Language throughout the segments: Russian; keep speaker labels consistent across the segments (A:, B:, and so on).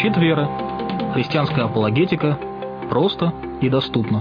A: Щит веры. Христианская апологетика. Просто и доступно.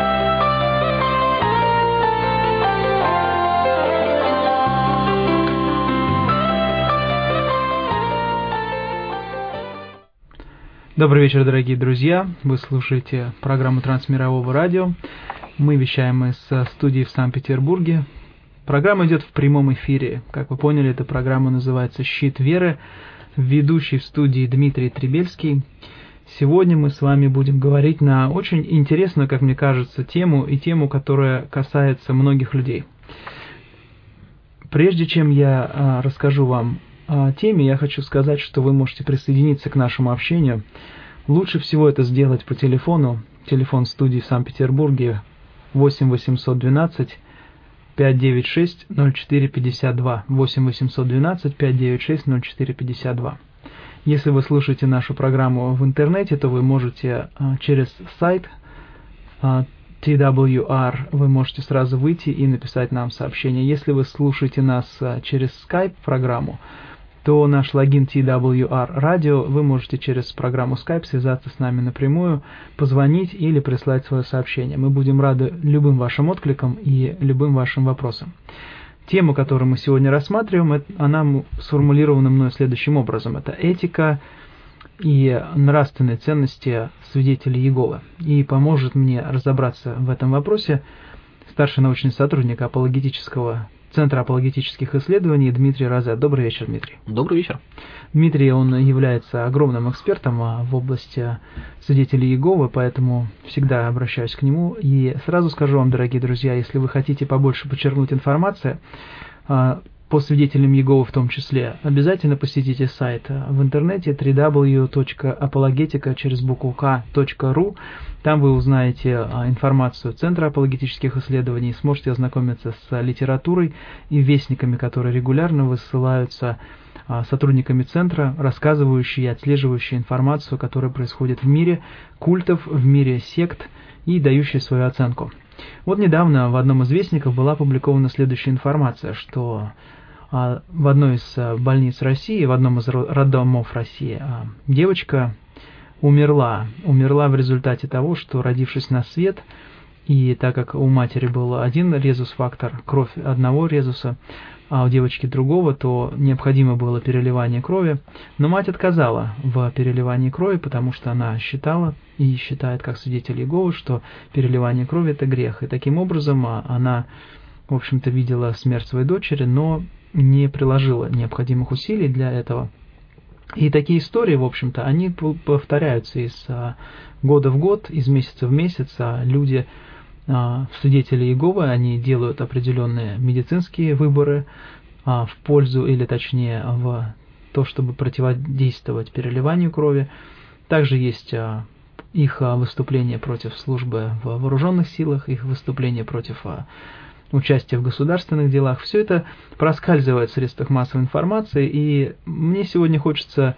B: Добрый вечер, дорогие друзья. Вы слушаете программу Трансмирового радио. Мы вещаем из студии в Санкт-Петербурге. Программа идет в прямом эфире. Как вы поняли, эта программа называется «Щит веры». Ведущий в студии Дмитрий Требельский. Сегодня мы с вами будем говорить на очень интересную, как мне кажется, тему, и тему, которая касается многих людей. Прежде чем я расскажу вам о теме, я хочу сказать, что вы можете присоединиться к нашему общению. Лучше всего это сделать по телефону. Телефон студии в Санкт-Петербурге 8 812 596 0452. 8 812 596 0452. Если вы слушаете нашу программу в интернете, то вы можете через сайт TWR, вы можете сразу выйти и написать нам сообщение. Если вы слушаете нас через Skype программу, то наш логин TWR Radio, вы можете через программу Skype связаться с нами напрямую, позвонить или прислать свое сообщение. Мы будем рады любым вашим откликам и любым вашим вопросам. Тема, которую мы сегодня рассматриваем, она сформулирована мной следующим образом. Это этика и нравственные ценности свидетелей Иеговы. И поможет мне разобраться в этом вопросе старший научный сотрудник Центра апологетических исследований Дмитрий Розет. Добрый вечер, Дмитрий.
A: Добрый вечер.
B: Дмитрий, он является огромным экспертом в области свидетелей Иеговы, поэтому всегда обращаюсь к нему. И сразу скажу вам, дорогие друзья, если вы хотите побольше подчеркнуть информацию по свидетелям Иеговы в том числе, обязательно посетите сайт в интернете www.apologetica через букву k.ru. Там вы узнаете информацию Центра апологетических исследований, сможете ознакомиться с литературой и вестниками, которые регулярно высылаются сотрудниками Центра, рассказывающие и отслеживающие информацию, которая происходит в мире культов, в мире сект и дающие свою оценку. Вот недавно в одном из вестников была опубликована следующая информация, что в одной из больниц России, в одном из роддомов России, девочка умерла в результате того, что, родившись на свет, и так как у матери был один резус-фактор, кровь одного резуса, а у девочки другого, то необходимо было переливание крови. Но мать отказала в переливании крови, потому что она считала и считает, как свидетель Иеговы, что переливание крови – это грех. И таким образом она, в общем-то, видела смерть своей дочери, но не приложила необходимых усилий для этого. И такие истории, в общем-то, они повторяются из года в год, из месяца в месяц. Люди, свидетели Иеговы, они делают определенные медицинские выборы в пользу, или точнее в то, чтобы противодействовать переливанию крови. Также есть их выступления против службы в вооруженных силах, их выступления против участия в государственных делах. Все это проскальзывает в средствах массовой информации, и мне сегодня хочется,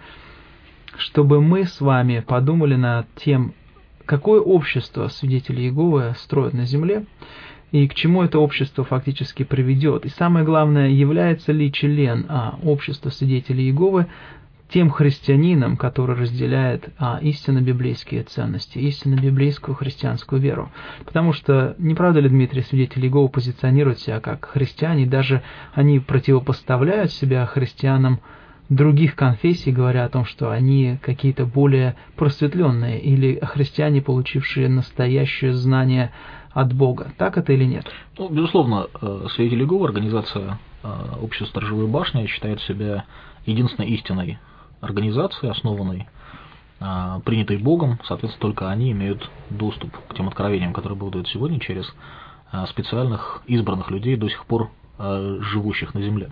B: чтобы мы с вами подумали над тем, какое общество свидетелей Иеговы строят на земле, и к чему это общество фактически приведет. И самое главное, является ли член общества свидетелей Иеговы тем христианином, который разделяет истинно библейские ценности, истинно библейскую христианскую веру. Потому что, не правда ли, Дмитрий, свидетели Иеговы позиционируют себя как христиане, даже они противопоставляют себя христианам других конфессий, говоря о том, что они какие-то более просветленные, или христиане, получившие настоящее знание от Бога. Так это или нет?
A: Ну, безусловно, свидетели Иеговы, организация Общества Сторожевой башни, считает себя единственной истинной организацией, основанной, принятой Богом. Соответственно, только они имеют доступ к тем откровениям, которые Бог дает сегодня через специальных избранных людей, до сих пор живущих на земле.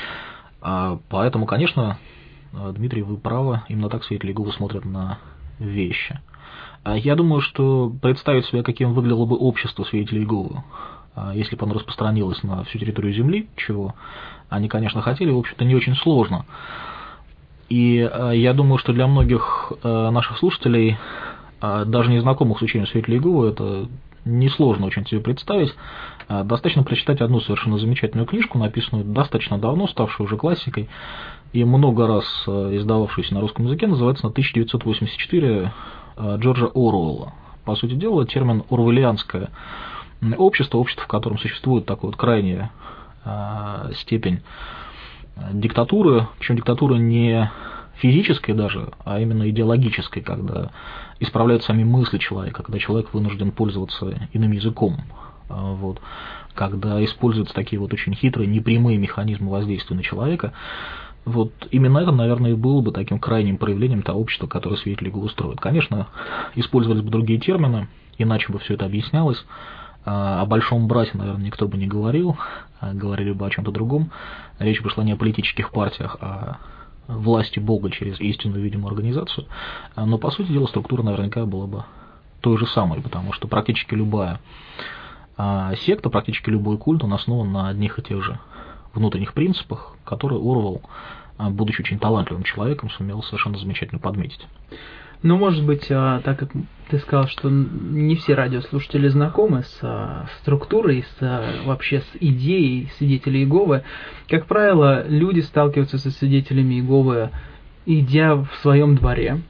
A: Поэтому, конечно, Дмитрий, вы правы, именно так свидетели Иеговы смотрят на вещи. Я думаю, что представить себе, каким выглядело бы общество свидетелей Иеговы, если бы оно распространилось на всю территорию Земли, чего они, конечно, хотели, в общем-то, не очень сложно. И я думаю, что для многих наших слушателей, даже незнакомых с учением свидетелей Иеговы, это несложно очень себе представить. Достаточно прочитать одну совершенно замечательную книжку, написанную достаточно давно, ставшую уже классикой, и много раз издававшуюся на русском языке, называется она «1984» Джорджа Оруэлла. По сути дела, термин «орвеллианское общество», в котором существует такая вот крайняя степень диктатуры, причем диктатура не физической даже, а именно идеологической, когда исправляют сами мысли человека, когда человек вынужден пользоваться иным языком, вот, когда используются такие вот очень хитрые, непрямые механизмы воздействия на человека. Вот именно это, наверное, и было бы таким крайним проявлением того общества, которое свидетели Иеговы строят. Конечно, использовались бы другие термины, иначе бы все это объяснялось. О большом брате, наверное, никто бы не говорил, говорили бы о чем-то другом. Речь бы шла не о политических партиях, а о власти Бога через истинную видимую организацию. Но, по сути дела, структура наверняка была бы той же самой, потому что практически любая секта, практически любой культ, он основан на одних и тех же внутренних принципах, которые Оруэлл, будучи очень талантливым человеком, сумел совершенно замечательно подметить.
B: Ну, может быть, так как ты сказал, что не все радиослушатели знакомы с структурой, вообще с идеей свидетелей Иеговы, как правило, люди сталкиваются со свидетелями Иеговы, идя в своем дворе,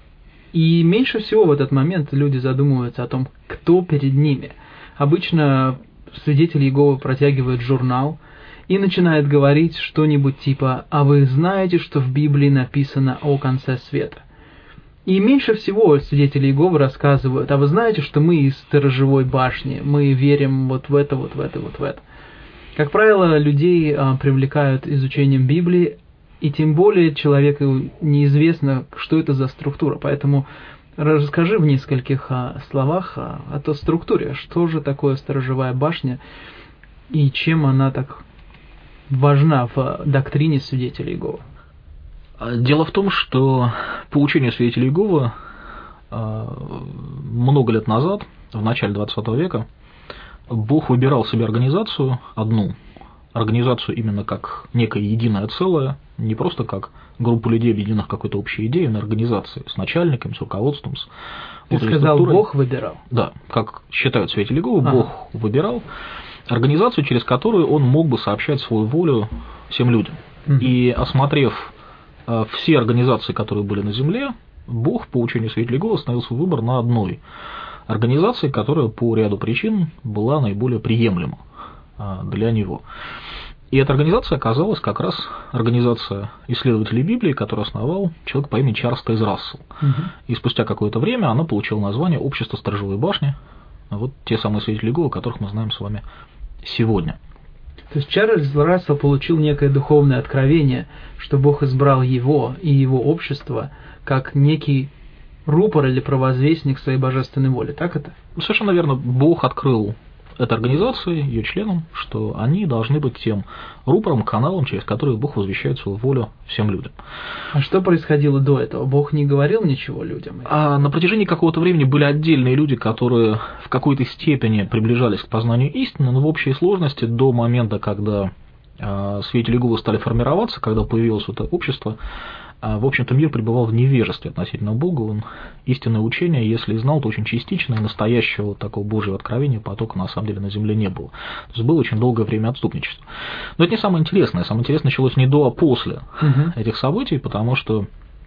B: и меньше всего в этот момент люди задумываются о том, кто перед ними. Обычно свидетели Иеговы протягивают журнал и начинают говорить что-нибудь типа «А вы знаете, что в Библии написано о конце света?» И меньше всего свидетели Иеговы рассказывают, а вы знаете, что мы из сторожевой башни, мы верим вот в это, вот в это, вот в это. Как правило, людей привлекают изучением Библии, и тем более человеку неизвестно, что это за структура. Поэтому расскажи в нескольких словах о той структуре, что же такое сторожевая башня и чем она так важна в доктрине свидетелей Иеговы.
A: Дело в том, что по учению свидетелей Иеговы много лет назад, в начале 20 века, Бог выбирал себе организацию, одну организацию именно как некое единое целое, не просто как группу людей, объединенных какой-то общей идеей, но организации с начальниками, с руководством, с
B: Ты сказал, Бог выбирал?
A: Да, как считают свидетели Иеговы, Бог выбирал организацию, через которую он мог бы сообщать свою волю всем людям. И осмотрев все организации, которые были на Земле, Бог по учению свидетелей Иеговы остановил свой выбор на одной организации, которая по ряду причин была наиболее приемлема для него. И эта организация оказалась как раз организация исследователей Библии, которую основал человек по имени Чарльз Тейз Рассел. И спустя какое-то время она получила название «Общество сторожевой башни». Вот те самые свидетели Иеговы, которых мы знаем с вами сегодня.
B: То есть Чарльз Рассел получил некое духовное откровение, что Бог избрал его и его общество как некий рупор или провозвестник своей божественной воли. Так это?
A: Совершенно верно. Бог открыл этой организации, ее членам, что они должны быть тем рупором, каналом, через который Бог возвещает свою волю всем людям.
B: А что происходило до этого? Бог не говорил ничего людям?
A: На протяжении какого-то времени были отдельные люди, которые в какой-то степени приближались к познанию истины, но в общей сложности до момента, когда свидетели Иеговы стали формироваться, когда появилось это общество, в общем-то, мир пребывал в невежестве относительно Бога. Он истинное учение, если и знал, то очень частично, и настоящего такого Божьего откровения потока на самом деле на земле не было. То есть было очень долгое время отступничества. Но это не самое интересное. Самое интересное началось не до, а после этих событий, потому что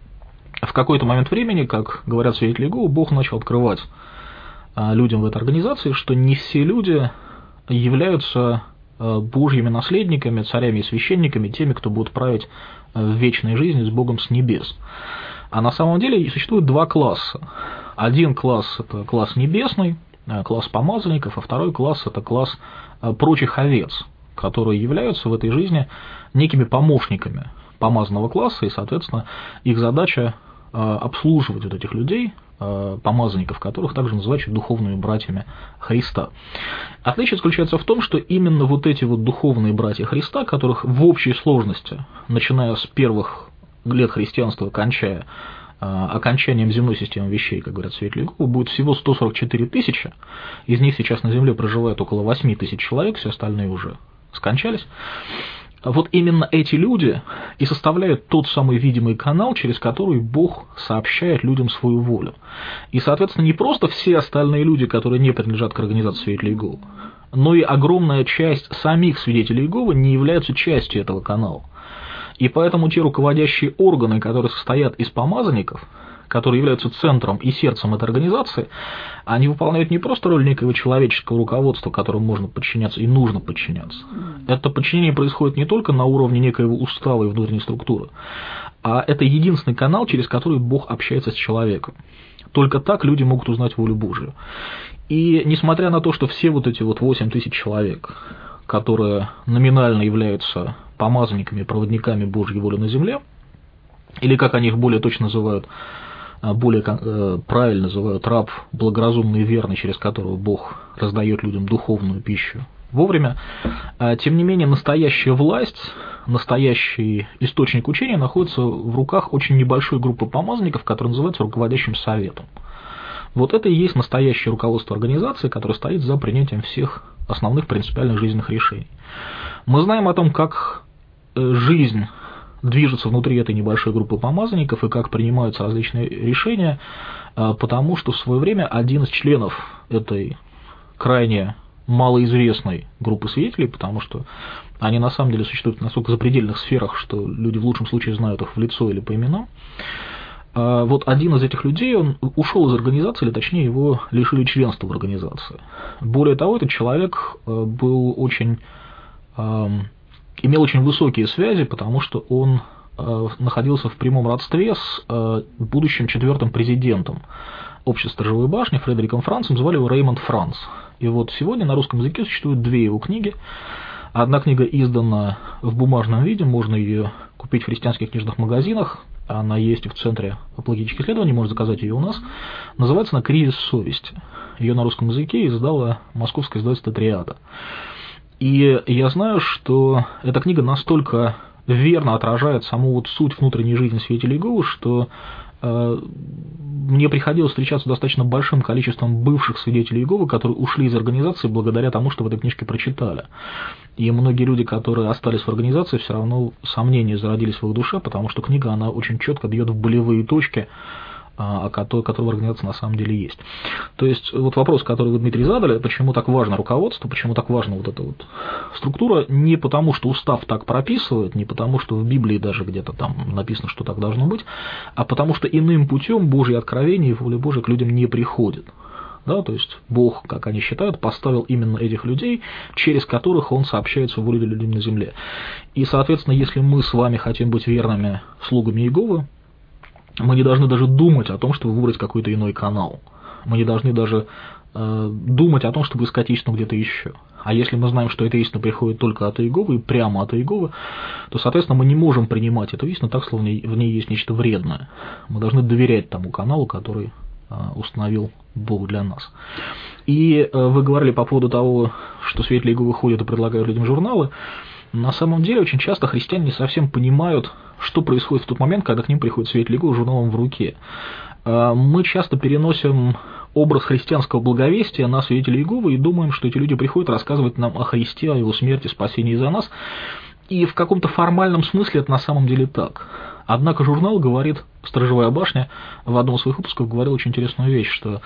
A: в какой-то момент времени, как говорят свидетели Иеговы, Бог начал открывать людям в этой организации, что не все люди являются Божьими наследниками, царями и священниками, теми, кто будет править в вечной жизни с Богом с небес. А на самом деле существует два класса. Один класс – это класс небесный, класс помазанников, а второй класс – это класс прочих овец, которые являются в этой жизни некими помощниками помазанного класса, и, соответственно, их задача обслуживать вот этих людей, помазанников, которых также называют духовными братьями Христа. Отличие заключается в том, что именно вот эти вот духовные братья Христа, которых в общей сложности, начиная с первых лет христианства, кончая окончанием земной системы вещей, как говорят свидетели Иеговы, будет всего 144 тысячи, из них сейчас на земле проживает около 8 тысяч человек, все остальные уже скончались. вот именно эти люди и составляют тот самый видимый канал, через который Бог сообщает людям свою волю. И, соответственно, не просто все остальные люди, которые не принадлежат к организации свидетелей Иеговы, но и огромная часть самих свидетелей Иеговы не являются частью этого канала. И поэтому те руководящие органы, которые состоят из помазанников, которые являются центром и сердцем этой организации, они выполняют не просто роль некого человеческого руководства, которому можно подчиняться и нужно подчиняться. Это подчинение происходит не только на уровне некоего устава и внутренней структуры, а это единственный канал, через который Бог общается с человеком. Только так люди могут узнать волю Божию. И несмотря на то, что все вот эти вот 8 тысяч человек, которые номинально являются помазанниками, проводниками Божьей воли на земле, или как они их более точно называют, более правильно называют раб, благоразумный и верный, через которого Бог раздает людям духовную пищу вовремя, тем не менее настоящая власть, настоящий источник учения находится в руках очень небольшой группы помазанников, которая называется руководящим советом. Вот это и есть настоящее руководство организации, которое стоит за принятием всех основных принципиальных жизненных решений. Мы знаем о том, как жизнь движется внутри этой небольшой группы помазанников и как принимаются различные решения, потому что в свое время один из членов этой крайне малоизвестной группы свидетелей, потому что они на самом деле существуют в настолько запредельных сферах, что люди в лучшем случае знают их в лицо или по именам. Вот один из этих людей, он ушел из организации, или точнее его лишили членства в организации. Более того, этот человек был имел очень высокие связи, потому что он находился в прямом родстве с будущим 4-м президентом общества «Сторожевой башни» Фредериком Францем, звали его Реймонд Франц. И вот сегодня на русском языке существует 2 его книги. Одна книга издана в бумажном виде, можно ее купить в христианских книжных магазинах, она есть и в Центре апологетических исследований, можно заказать ее у нас. Называется она «Кризис совести». Ее на русском языке издала московское издательство «Триада». И я знаю, что эта книга настолько верно отражает саму вот суть внутренней жизни свидетелей Иеговы, что мне приходилось встречаться с достаточно большим количеством бывших свидетелей Иеговы, которые ушли из организации благодаря тому, что в этой книжке прочитали. И многие люди, которые остались в организации, все равно сомнения зародились в их душе, потому что книга, она очень четко бьет в болевые точки, которые в организации на самом деле есть. То есть вот вопрос, который вы, Дмитрий, задали, почему так важно руководство, почему так важна вот эта вот структура, не потому что устав так прописывает, не потому что в Библии даже где-то там написано, что так должно быть, а потому что иным путем Божье откровение и воля Божия к людям не приходит. Да, то есть Бог, как они считают, поставил именно этих людей, через которых Он сообщает свою волю людям на земле. И, соответственно, если мы с вами хотим быть верными слугами Иеговы, мы не должны даже думать о том, чтобы выбрать какой-то иной канал. Мы не должны даже думать о том, чтобы искать истину где-то еще. А если мы знаем, что эта истина приходит только от Иеговы и прямо от Иеговы, то, соответственно, мы не можем принимать эту истину так, словно в ней есть нечто вредное. Мы должны доверять тому каналу, который установил Бог для нас. И вы говорили по поводу того, что свидетели Иеговы ходят и предлагают людям журналы. На самом деле, очень часто христиане не совсем понимают, что происходит в тот момент, когда к ним приходит свидетель Иеговы с журналом в руке. Мы часто переносим образ христианского благовестия на свидетелей Иеговы и думаем, что эти люди приходят рассказывать нам о Христе, о Его смерти, спасении за нас. И в каком-то формальном смысле это на самом деле так. Однако журнал говорит, «Сторожевая башня» в одном из своих выпусков говорил очень интересную вещь, что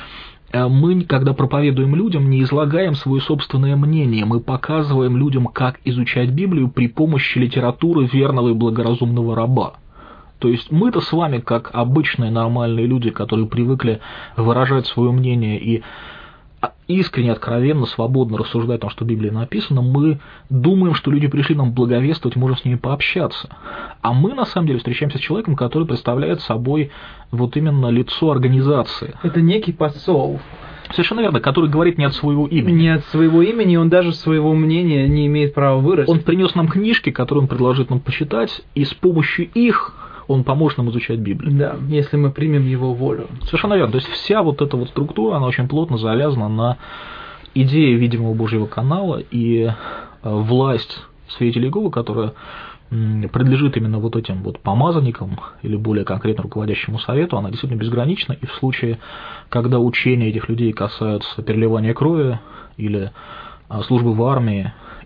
A: мы, когда проповедуем людям, не излагаем свое собственное мнение, мы показываем людям, как изучать Библию при помощи литературы верного и благоразумного раба. То есть мы-то с вами, как обычные нормальные люди, которые привыкли выражать свое мнение и искренне, откровенно, свободно рассуждать о том, что в Библии написано, мы думаем, что люди пришли нам благовествовать, можем с ними пообщаться. А мы, на самом деле, встречаемся с человеком, который представляет собой вот именно лицо организации.
B: Это некий посол.
A: Совершенно верно, который говорит не от своего имени.
B: Не от своего имени, он даже своего мнения не имеет права выразить.
A: Он принес нам книжки, которые он предложит нам почитать, и с помощью их он поможет нам изучать Библию.
B: Да, если мы примем его волю.
A: Совершенно верно. То есть вся вот эта вот структура, она очень плотно завязана на идее видимого Божьего канала, и власть свидетелей Иеговы, которая принадлежит именно вот этим вот помазанникам, или более конкретно руководящему совету, она действительно безгранична, и в случае, когда учения этих людей касаются переливания крови, или службы в армии,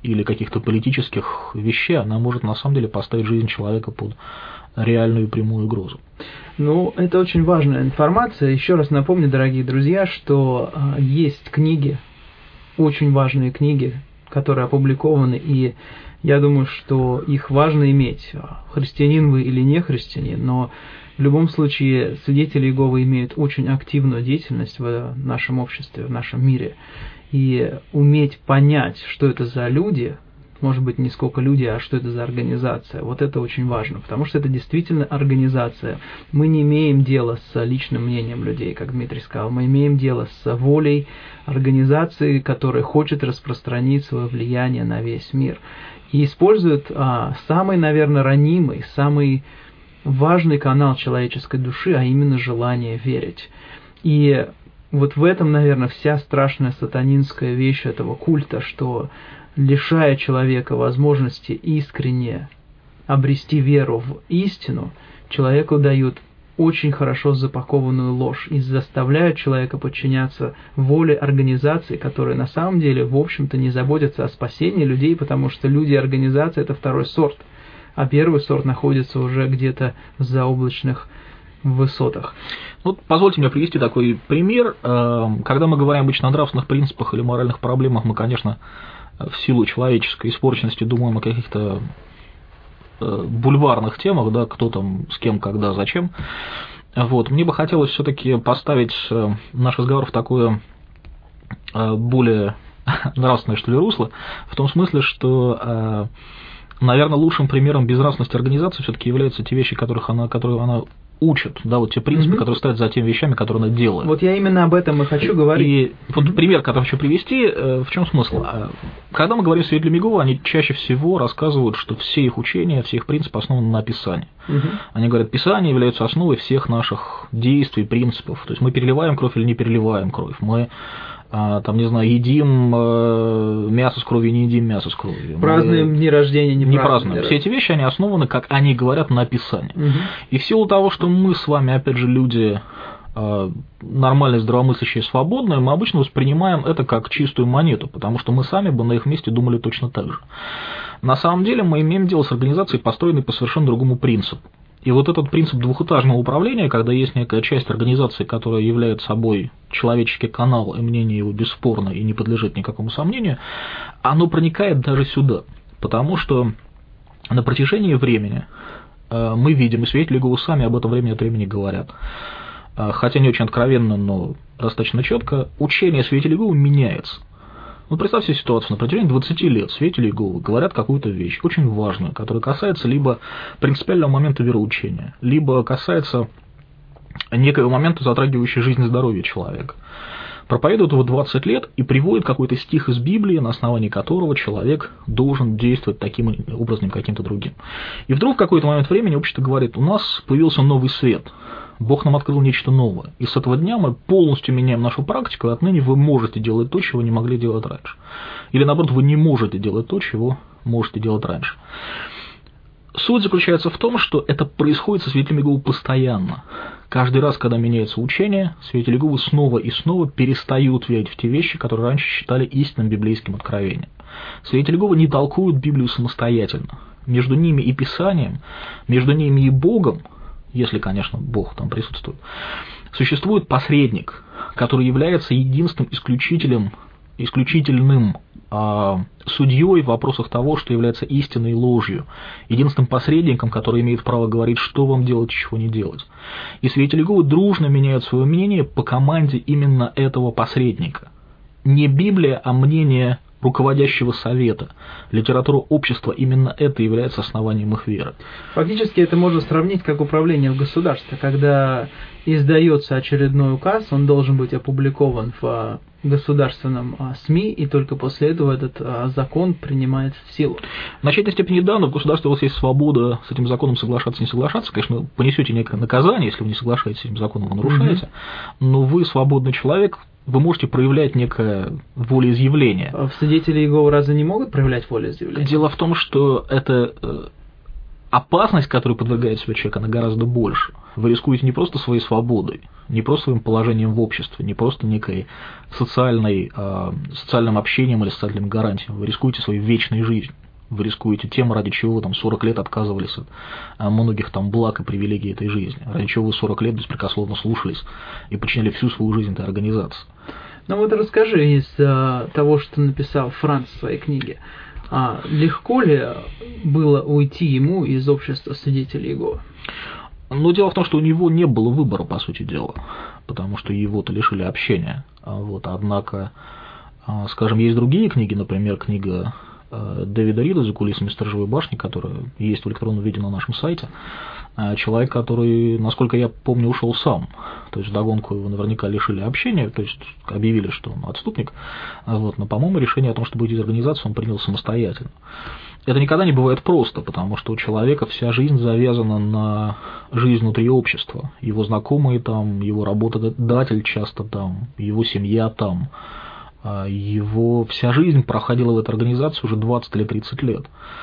A: или каких-то политических вещей, она может на самом деле поставить жизнь человека под реальную и прямую угрозу.
B: Ну, это очень важная информация. Еще раз напомню, дорогие друзья, что есть книги, очень важные книги, которые опубликованы, и я думаю, что их важно иметь, христианин вы или не христианин, но в любом случае свидетели Иеговы имеют очень активную деятельность в нашем обществе, в нашем мире. И уметь понять, что это за люди, может быть, не сколько люди, а что это за организация, вот это очень важно, потому что это действительно организация. Мы не имеем дела с личным мнением людей, как Дмитрий сказал, мы имеем дело с волей организации, которая хочет распространить свое влияние на весь мир. И использует самый, наверное, ранимый, самый важный канал человеческой души, а именно желание верить. И вот в этом, наверное, вся страшная сатанинская вещь этого культа, что, лишая человека возможности искренне обрести веру в истину, человеку дают очень хорошо запакованную ложь и заставляют человека подчиняться воле организаций, которые на самом деле, в общем-то, не заботятся о спасении людей, потому что люди и организации – это второй сорт, а первый сорт находится уже где-то в заоблачных высотах.
A: Вот позвольте мне привести такой пример. Когда мы говорим обычно о нравственных принципах или моральных проблемах, мы, конечно, в силу человеческой испорченности думаем о каких-то бульварных темах, да, кто там, с кем, когда, зачем. Вот. Мне бы хотелось все-таки поставить наш разговор в такое более нравственное, что ли, русло, в том смысле, что, наверное, лучшим примером безнравственности организации все-таки являются те вещи, которые она учат, да, вот те принципы, которые стоят за теми вещами, которые она делает.
B: Вот я именно об этом и хочу говорить.
A: И вот пример, который хочу привести, в чем смысл? Когда мы говорим с свидетелями Иеговы, они чаще всего рассказывают, что все их учения, все их принципы основаны на Писании. Они говорят, Писание является основой всех наших действий, принципов. То есть мы переливаем кровь или не переливаем кровь, мы там, не знаю, едим мясо с кровью, не едим мясо с кровью.
B: Празднуем дни рождения, не празднуем.
A: Все эти вещи, они основаны, как они говорят, на Писании. И в силу того, что мы с вами, опять же, люди нормальные, здравомыслящие, свободные, мы обычно воспринимаем это как чистую монету, потому что мы сами бы на их месте думали точно так же. На самом деле мы имеем дело с организацией, построенной по совершенно другому принципу. И вот этот принцип двухэтажного управления, когда есть некая часть организации, которая является собой человеческий канал, и мнение его бесспорно и не подлежит никакому сомнению, оно проникает даже сюда. Потому что на протяжении времени мы видим, и свидетели Иеговы сами об этом время от времени говорят, хотя не очень откровенно, но достаточно четко, учение свидетелей Иеговы меняется. Ну, представьте себе ситуацию, на протяжении 20 лет свидетели Иеговы говорят какую-то вещь, очень важную, которая касается либо принципиального момента вероучения, либо касается некого момента, затрагивающего жизнь и здоровье человека. Проповедуют его 20 лет и приводит какой-то стих из Библии, на основании которого человек должен действовать таким образом, каким-то другим. И вдруг в какой-то момент времени общество говорит, у нас появился новый свет, Бог нам открыл нечто новое. И с этого дня мы полностью меняем нашу практику, и отныне вы можете делать то, чего не могли делать раньше. Или наоборот, вы не можете делать то, чего можете делать раньше. Суть заключается в том, что это происходит со свидетелями Иеговы постоянно. Каждый раз, когда меняется учение, свидетели Иеговы снова и снова перестают верить в те вещи, которые раньше считали истинным библейским откровением. Свидетели Иеговы не толкуют Библию самостоятельно. Между ними и Писанием, между ними и Богом, если, конечно, Бог там присутствует, существует посредник, который является единственным исключительным судьей в вопросах того, что является истиной и ложью, единственным посредником, который имеет право говорить, что вам делать и чего не делать. И свидетели Иеговы дружно меняют свое мнение по команде именно этого посредника. Не Библия, а мнение руководящего совета, литература общества, именно это является основанием их веры.
B: Фактически это можно сравнить как управление в государстве. Когда издается очередной указ, он должен быть опубликован в государственном СМИ, и только после этого этот закон принимается в силу.
A: В значительной степени да, но в государстве у вас есть свобода с этим законом соглашаться, не соглашаться. Конечно, вы понесете некое наказание, если вы не соглашаетесь с этим законом, вы нарушаете, но вы свободный человек, вы можете проявлять некое волеизъявление.
B: А свидетели Иеговы разве не могут проявлять волеизъявление?
A: Дело в том, что это опасность, которой подвергает себя человек, она гораздо больше. Вы рискуете не просто своей свободой, не просто своим положением в обществе, не просто некой социальным общением или социальными гарантиями. Вы рискуете своей вечной жизнью. Вы рискуете тем, ради чего вы там 40 лет отказывались от многих там благ и привилегий этой жизни, ради чего вы 40 лет беспрекословно слушались и подчиняли всю свою жизнь этой организации.
B: Ну вот расскажи из того, что написал Франц в своей книге, легко ли было уйти ему из общества свидетелей Иеговы?
A: Но дело в том, что у него не было выбора, по сути дела, потому что его-то лишили общения. Однако, скажем, есть другие книги, например, книга Дэвида Рида «За кулисами сторожевой башни», которая есть в электронном виде на нашем сайте. Человек, который, насколько я помню, ушел сам. То есть вдогонку его наверняка лишили общения, то есть объявили, что он отступник. Но, по-моему, решение о том, чтобы уйти из организации, он принял самостоятельно. Это никогда не бывает просто, потому что у человека вся жизнь завязана на жизнь внутри общества. Его знакомые там, его работодатель часто там, его семья там. Его вся жизнь проходила в этой организации уже 20 или 30 лет.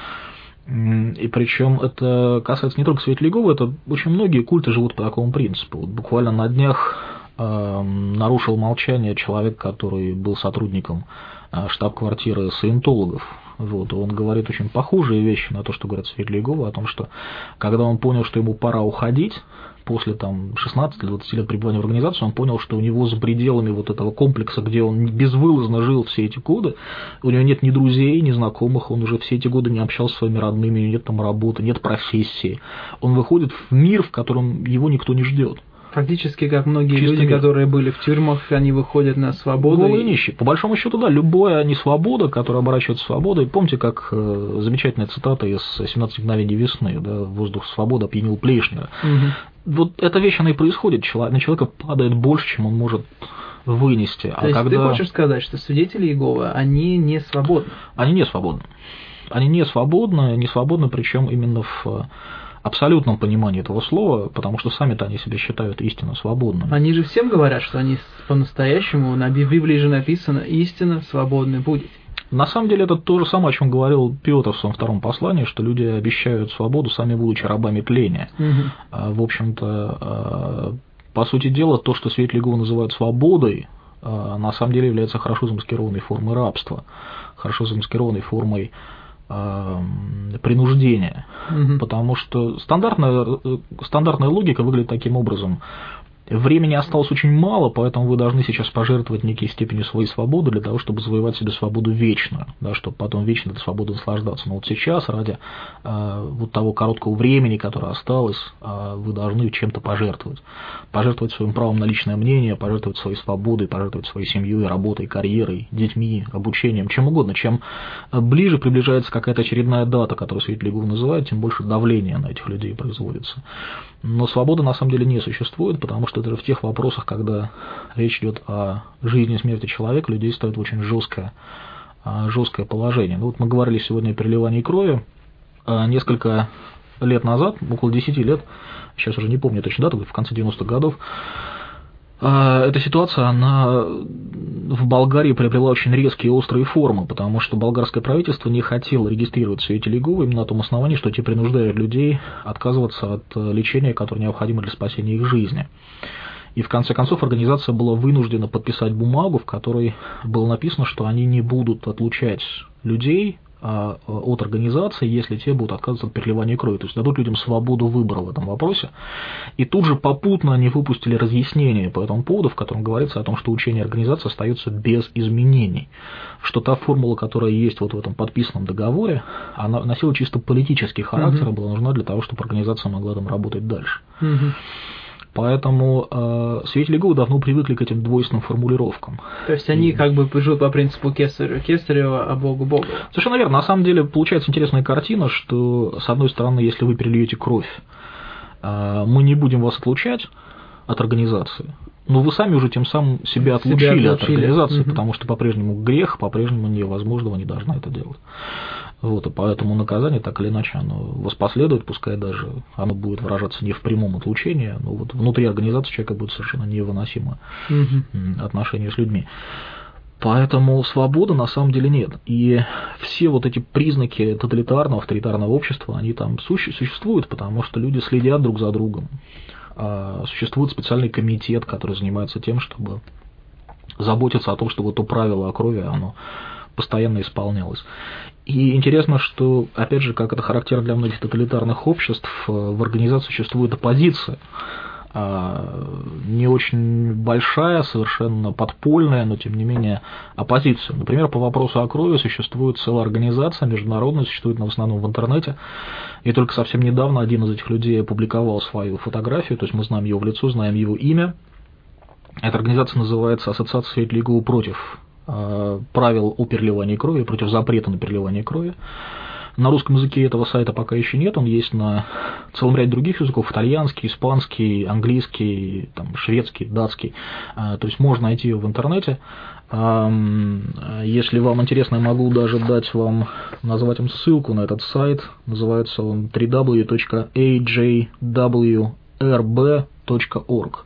A: И причем это касается не только свидетелей Иеговы, это очень многие культы живут по такому принципу. Буквально на днях нарушил молчание человек, который был сотрудником штаб-квартиры саентологов. Он говорит очень похожие вещи на то, что говорят свидетели Иеговы, о том, что когда он понял, что ему пора уходить, после 16-20 лет пребывания в организации, он понял, что у него за пределами этого комплекса, где он безвылазно жил все эти годы, у него нет ни друзей, ни знакомых, он уже все эти годы не общался со своими родными, у него нет там работы, нет профессии. Он выходит в мир, в котором его никто не ждет.
B: Фактически, как многие люди, которые были в тюрьмах, они выходят на свободу.
A: Голые нищие. По большому счету, да, любая несвобода, которая оборачивается свободой. Помните, как замечательная цитата из «17 мгновений весны», да, «Воздух свободы опьянил Плейшнера». Вот эта вещь, она и происходит. На человека падает больше, чем он может вынести.
B: То есть ты хочешь сказать, что свидетели Иеговы, они не свободны?
A: Они не свободны. Они не свободны, причем именно в абсолютном понимании этого слова, потому что сами-то они себя считают истинно свободными.
B: Они же всем говорят, что они по-настоящему, на Библии же написано, истинно свободны будете.
A: На самом деле это то же самое, о чем говорил Петр в своем втором послании, что люди обещают свободу, сами будучи рабами тления. В общем-то, по сути дела, то, что свидетели Иеговы называют свободой, на самом деле является хорошо замаскированной формой рабства, хорошо замаскированной формой принуждения, потому что стандартная логика выглядит таким образом. Времени осталось очень мало, поэтому вы должны сейчас пожертвовать некой степенью своей свободы для того, чтобы завоевать себе свободу вечную, да, чтобы потом вечно этой свободой наслаждаться. Но вот сейчас, ради того короткого времени, которое осталось, вы должны чем-то пожертвовать. Пожертвовать своим правом на личное мнение, пожертвовать своей свободой, пожертвовать своей семьей, работой, карьерой, детьми, обучением, чем угодно. Чем ближе приближается какая-то очередная дата, которую свидетели Иеговы называют, тем больше давления на этих людей производится. Но свободы на самом деле не существует, потому что это в тех вопросах, когда речь идет о жизни и смерти человека, людей ставят в очень жесткое положение. Мы говорили сегодня о переливании крови. Несколько лет назад, около 10 лет, сейчас уже не помню точно дату, в конце 90-х годов, эта ситуация, она в Болгарии приобрела очень резкие и острые формы, потому что болгарское правительство не хотело регистрировать свидетелей Иеговы именно на том основании, что те принуждают людей отказываться от лечения, которое необходимо для спасения их жизни. И в конце концов организация была вынуждена подписать бумагу, в которой было написано, что они не будут отлучать людей от организации, если те будут отказываться от переливания крови, то есть дадут людям свободу выбора в этом вопросе. И тут же попутно они выпустили разъяснение по этому поводу, в котором говорится о том, что учение организации остается без изменений, что та формула, которая есть в этом подписанном договоре, она носила чисто политический характер, была нужна для того, чтобы организация могла там работать дальше. Поэтому свидетели Иеговы давно привыкли к этим двойственным формулировкам.
B: То есть они как бы живут по принципу Кесарева, а Богу Богу.
A: Совершенно верно. На самом деле получается интересная картина, что, с одной стороны, если вы перельете кровь, мы не будем вас отлучать от организации, но вы сами уже тем самым себя отлучили от организации, потому что по-прежнему грех, по-прежнему невозможно, вы не должны это делать. И поэтому наказание, так или иначе, оно воспоследует, пускай даже оно будет выражаться не в прямом отлучении, но внутри организации человека будет совершенно невыносимое отношение с людьми. Поэтому свободы на самом деле нет. И все эти признаки тоталитарного, авторитарного общества, они там существуют, потому что люди следят друг за другом. существует специальный комитет, который занимается тем, чтобы заботиться о том, чтобы то правило о крови, оно постоянно исполнялось. И интересно, что, опять же, как это характерно для многих тоталитарных обществ, в организации существует оппозиция, не очень большая, совершенно подпольная, но тем не менее оппозиция. Например, по вопросу о крови существует целая организация международная, существует в основном в интернете, и только совсем недавно один из этих людей опубликовал свою фотографию, то есть мы знаем его в лицо, знаем его имя. Эта организация называется «Ассоциация свидетелей Иеговы против правил о переливании крови, против запрета на переливание крови». На русском языке этого сайта пока еще нет, он есть на целом ряде других языков: итальянский, испанский, английский, там, шведский, датский. То есть можно найти его в интернете. Если вам интересно, я могу даже назвать вам ссылку на этот сайт. Называется он www.ajwrb.org.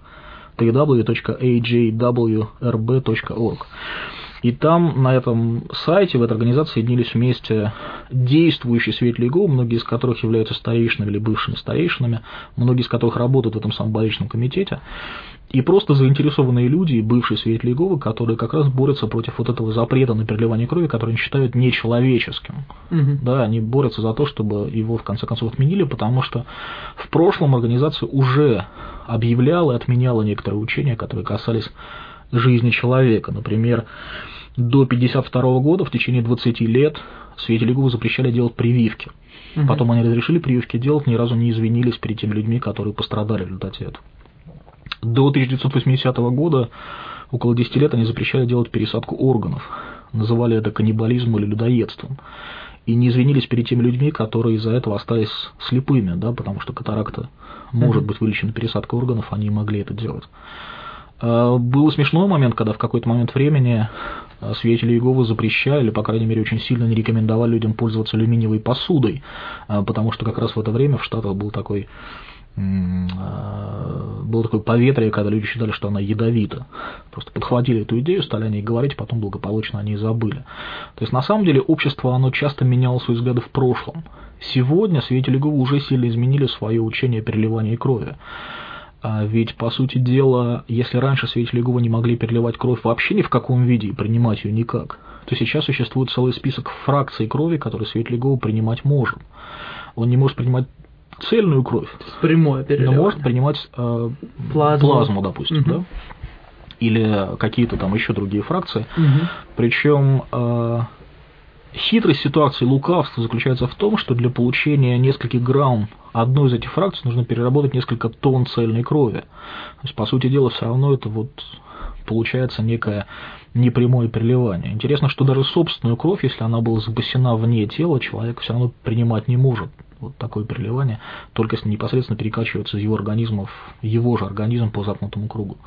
A: www.ajwrb.org. И там, на этом сайте, в этой организации соединились вместе действующие свидетели Иеговы, многие из которых являются старейшинами или бывшими старейшинами, многие из которых работают в этом самом больничном комитете, и просто заинтересованные люди, бывшие свидетели Иеговы, которые как раз борются против вот этого запрета на переливание крови, который они считают нечеловеческим. Да, они борются за то, чтобы его в конце концов отменили, потому что в прошлом организация уже объявляла и отменяла некоторые учения, которые касались жизни человека. Например, до 1952 года, в течение 20 лет, свидетели Иеговы запрещали делать прививки. Потом они разрешили прививки делать, ни разу не извинились перед теми людьми, которые пострадали в результате этого. До 1980 года, около 10 лет, они запрещали делать пересадку органов. Называли это каннибализмом или людоедством. И не извинились перед теми людьми, которые из-за этого остались слепыми, да, потому что катаракта может быть вылечена пересадкой органов, они могли это делать. Был смешной момент, когда в какой-то момент времени свидетели Иеговы запрещали, или, по крайней мере, очень сильно не рекомендовали людям пользоваться алюминиевой посудой, потому что как раз в это время в Штатах было такое поветрие, когда люди считали, что она ядовита. Просто подхватили эту идею, стали о ней говорить, потом благополучно о ней забыли. То есть, на самом деле, общество, оно часто меняло свои взгляды в прошлом. Сегодня свидетели Иеговы уже сильно изменили свое учение о переливании крови. Ведь, по сути дела, если раньше свидетели Иеговы не могли переливать кровь вообще ни в каком виде и принимать ее никак, то сейчас существует целый список фракций крови, которые свидетель Иеговы принимать может. Он не может принимать цельную кровь,
B: прямое переливание,
A: но может принимать плазму, допустим, да? Или какие-то там еще другие фракции. Причем хитрость ситуации, лукавство заключается в том, что для получения нескольких грамм одной из этих фракций нужно переработать несколько тонн цельной крови. То есть, по сути дела, все равно это вот получается некое непрямое переливание. Интересно, что даже собственную кровь, если она была запасена вне тела, человек все равно принимать не может. Вот такое переливание, только если непосредственно перекачивается из его организма в его же организм по замкнутому кругу.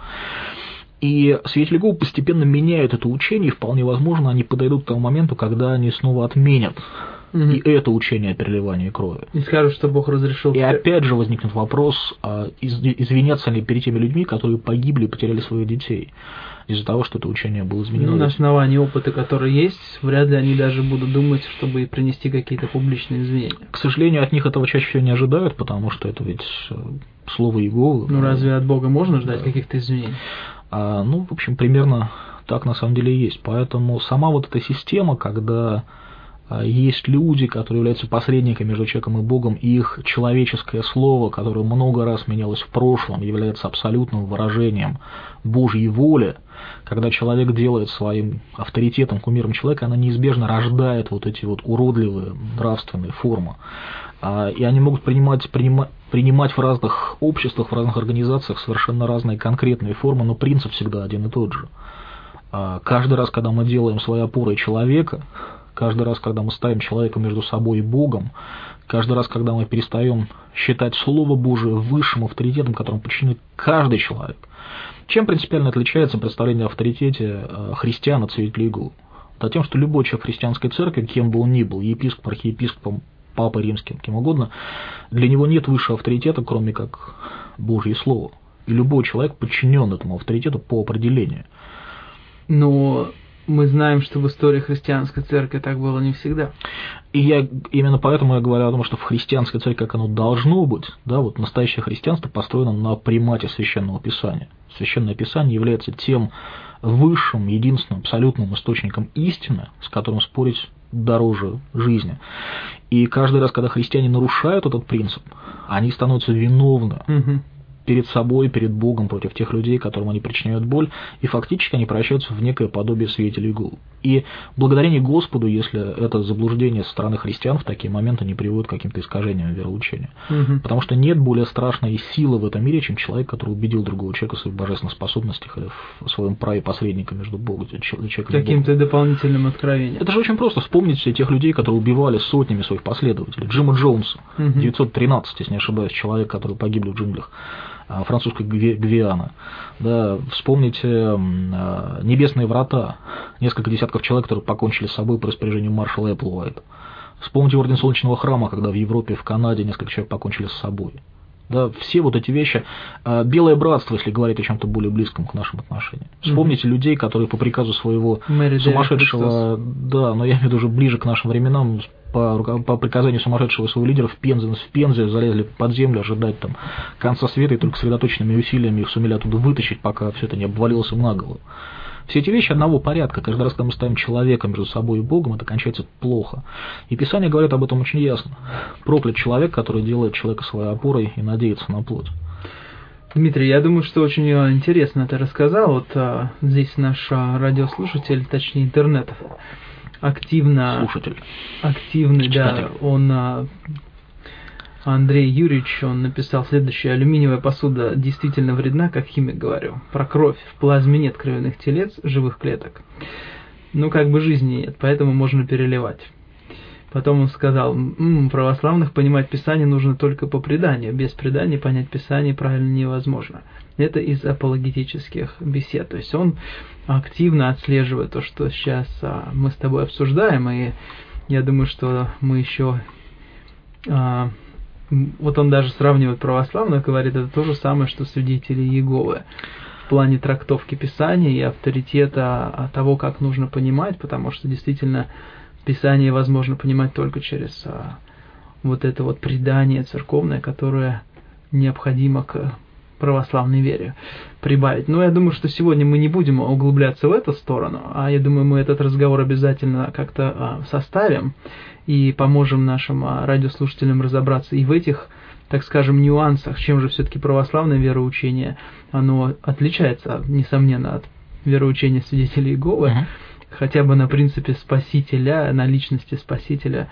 A: И свидетели Иеговы постепенно меняют это учение, и вполне возможно, они подойдут к тому моменту, когда они снова отменят и это учение о переливании крови.
B: И скажут, что Бог разрешил.
A: И опять же возникнет вопрос, извиняться ли перед теми людьми, которые погибли и потеряли своих детей из-за того, что это учение было изменено.
B: На основании опыта, который есть, вряд ли они даже будут думать, чтобы принести какие-то публичные извинения.
A: К сожалению, от них этого чаще всего не ожидают, потому что это ведь слово Иеговы.
B: Ну разве от Бога можно ждать каких-то извинений?
A: В общем, примерно так на самом деле и есть. Поэтому сама вот эта система, когда есть люди, которые являются посредниками между человеком и Богом, и их человеческое слово, которое много раз менялось в прошлом, является абсолютным выражением Божьей воли, когда человек делает своим авторитетом, кумиром человека, она неизбежно рождает вот эти вот уродливые нравственные формы. И они могут принимать в разных обществах, в разных организациях совершенно разные конкретные формы, но принцип всегда один и тот же. Каждый раз, когда мы делаем своей опорой человека, каждый раз, когда мы ставим человека между собой и Богом, каждый раз, когда мы перестаем считать Слово Божие высшим авторитетом, которому подчинен каждый человек, чем принципиально отличается представление о авторитете христиан от свидетелей Иеговы? Да тем, что любой человек в христианской церкви, кем бы он ни был, епископ, архиепископ, папой римским, кем угодно, для него нет высшего авторитета, кроме как Божье Слово. И любой человек подчинен этому авторитету по определению.
B: Но мы знаем, что в истории христианской церкви так было не всегда.
A: И именно поэтому я говорю о том, что в христианской церкви, как оно должно быть, да, вот настоящее христианство построено на примате Священного Писания. Священное Писание является тем высшим, единственным, абсолютным источником истины, с которым спорить дороже жизни. И каждый раз, когда христиане нарушают этот принцип, они становятся виновны перед собой, перед Богом, против тех людей, которым они причиняют боль, и фактически они превращаются в некое подобие свидетелей Иеговы. И благодарение Господу, если это заблуждение со стороны христиан в такие моменты не приводит к каким-то искажениям вероучения. Потому что нет более страшной силы в этом мире, чем человек, который убедил другого человека в своих божественных способностях или в своем праве посредника между Богом и человеком.
B: Каким-то дополнительным откровением.
A: Это же очень просто. Вспомните тех людей, которые убивали сотнями своих последователей. Джима Джонса, 913, если не ошибаюсь, человек, который погибли в джунглях французской Гвианы. Да, вспомните «Небесные врата», несколько десятков человек, которые покончили с собой по распоряжению маршала Эпплвайта. Вспомните Орден Солнечного Храма, когда в Европе, в Канаде несколько человек покончили с собой. Да, все вот эти вещи, белое братство, если говорить о чем-то более близком к нашим отношениям. Вспомните людей, которые по приказу своего сумасшедшего, да, но я имею в виду уже ближе к нашим временам, по приказанию сумасшедшего своего лидера в Пензе залезли под землю, ожидать там конца света, и только сосредоточенными усилиями их сумели оттуда вытащить, пока все это не обвалилось им на голову. Все эти вещи одного порядка. Каждый раз, когда мы ставим человека между собой и Богом, это кончается плохо. И Писание говорит об этом очень ясно. Проклят человек, который делает человека своей опорой и надеется на плоть.
B: Дмитрий, я думаю, что очень интересно ты рассказал. Вот здесь наш радиослушатель, точнее интернет, активный,
A: читатель.
B: Да, он... Андрей Юрьевич, он написал следующее: алюминиевая посуда действительно вредна, как химик говорю. Про кровь. В плазме нет кровяных телец, живых клеток. Ну, как бы жизни нет, поэтому можно переливать. Потом он сказал, православных понимать Писание нужно только по преданию. Без предания понять Писание правильно невозможно. Это из апологетических бесед. То есть он активно отслеживает то, что сейчас мы с тобой обсуждаем, и я думаю, что мы еще... Вот он даже сравнивает православных, говорит, это то же самое, что свидетели Иеговы в плане трактовки Писания и авторитета того, как нужно понимать, потому что действительно Писание возможно понимать только через вот это вот предание церковное, которое необходимо к православной вере прибавить. Но я думаю, что сегодня мы не будем углубляться в эту сторону, а я думаю, мы этот разговор обязательно как-то составим и поможем нашим радиослушателям разобраться и в этих, так скажем, нюансах, чем же все-таки православное вероучение, оно отличается, несомненно, от вероучения свидетелей Иеговы, хотя бы на принципе Спасителя, на личности Спасителя.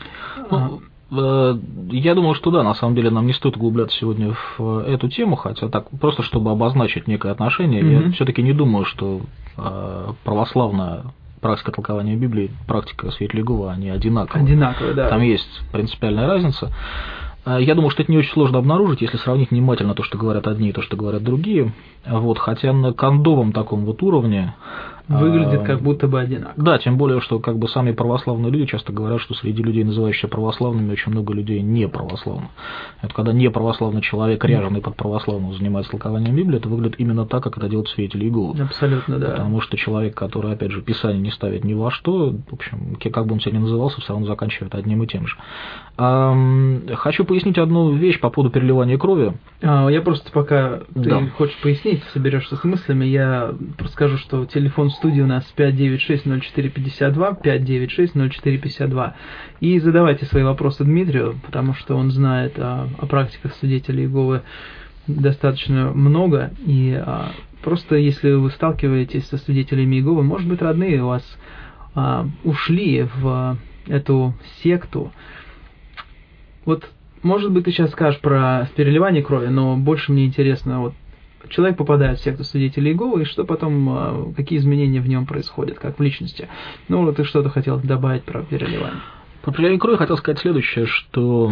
A: Я думаю, что да, на самом деле нам не стоит углубляться сегодня в эту тему, хотя так просто чтобы обозначить некое отношение, я все-таки не думаю, что православная практика толкования Библии, практика свидетелей Иеговы, они одинаковые.
B: Одинаковые, да.
A: Там есть принципиальная разница. Я думаю, что это не очень сложно обнаружить, если сравнить внимательно то, что говорят одни и то, что говорят другие. Вот, хотя на кондовом таком вот уровне
B: выглядит как будто бы одинаково.
A: Да, тем более, что как бы сами православные люди часто говорят, что среди людей, называющихся православными, очень много людей не православных. Это когда не православный человек, ряженый под православным, занимается толкованием Библии, это выглядит именно так, как это делают свидетели Иеговы.
B: Абсолютно, да.
A: Потому что человек, который, опять же, Писание не ставит ни во что, в общем, как бы он себя ни назывался, все равно заканчивает одним и тем же. Хочу пояснить одну вещь по поводу переливания крови.
B: Я просто пока ты хочешь пояснить, соберешься с мыслями, я расскажу, что телефон студии у нас 596-0452, 596-0452. И задавайте свои вопросы Дмитрию, потому что он знает о практиках свидетелей Иеговы достаточно много. И просто если вы сталкиваетесь со свидетелями Иеговы, может быть, родные у вас ушли в эту секту. Вот, может быть, ты сейчас скажешь про переливание крови, но больше мне интересно, вот, человек попадает в секту свидетелей Иеговы, и что потом, какие изменения в нем происходят, как в личности. Ну, ты что-то хотел добавить про переливание?
A: Про переливание крови хотел сказать следующее, что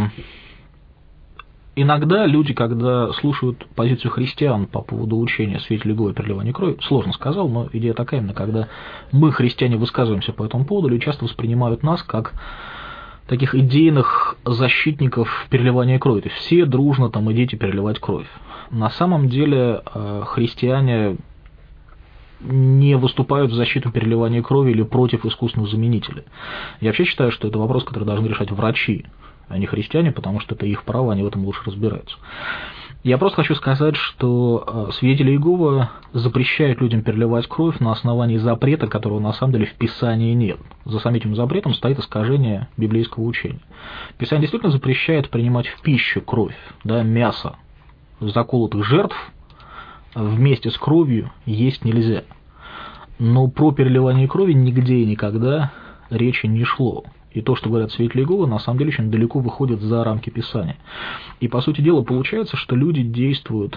A: иногда люди, когда слушают позицию христиан по поводу учения свидетелей Иеговы и переливания крови, сложно сказал, но идея такая именно, когда мы, христиане, высказываемся по этому поводу, люди часто воспринимают нас как таких идейных защитников переливания крови. То есть все дружно там идите переливать кровь. На самом деле христиане не выступают в защиту переливания крови или против искусственных заменителей. Я вообще считаю, что это вопрос, который должны решать врачи, а не христиане, потому что это их право, они в этом лучше разбираются. Я просто хочу сказать, что свидетели Иеговы запрещают людям переливать кровь на основании запрета, которого на самом деле в Писании нет. За самим этим запретом стоит искажение библейского учения. Писание действительно запрещает принимать в пищу кровь, да, мясо заколотых жертв вместе с кровью есть нельзя. Но про переливание крови нигде и никогда речи не шло. И то, что говорят свидетели Иеговы, на самом деле очень далеко выходит за рамки Писания. И, по сути дела, получается, что люди действуют,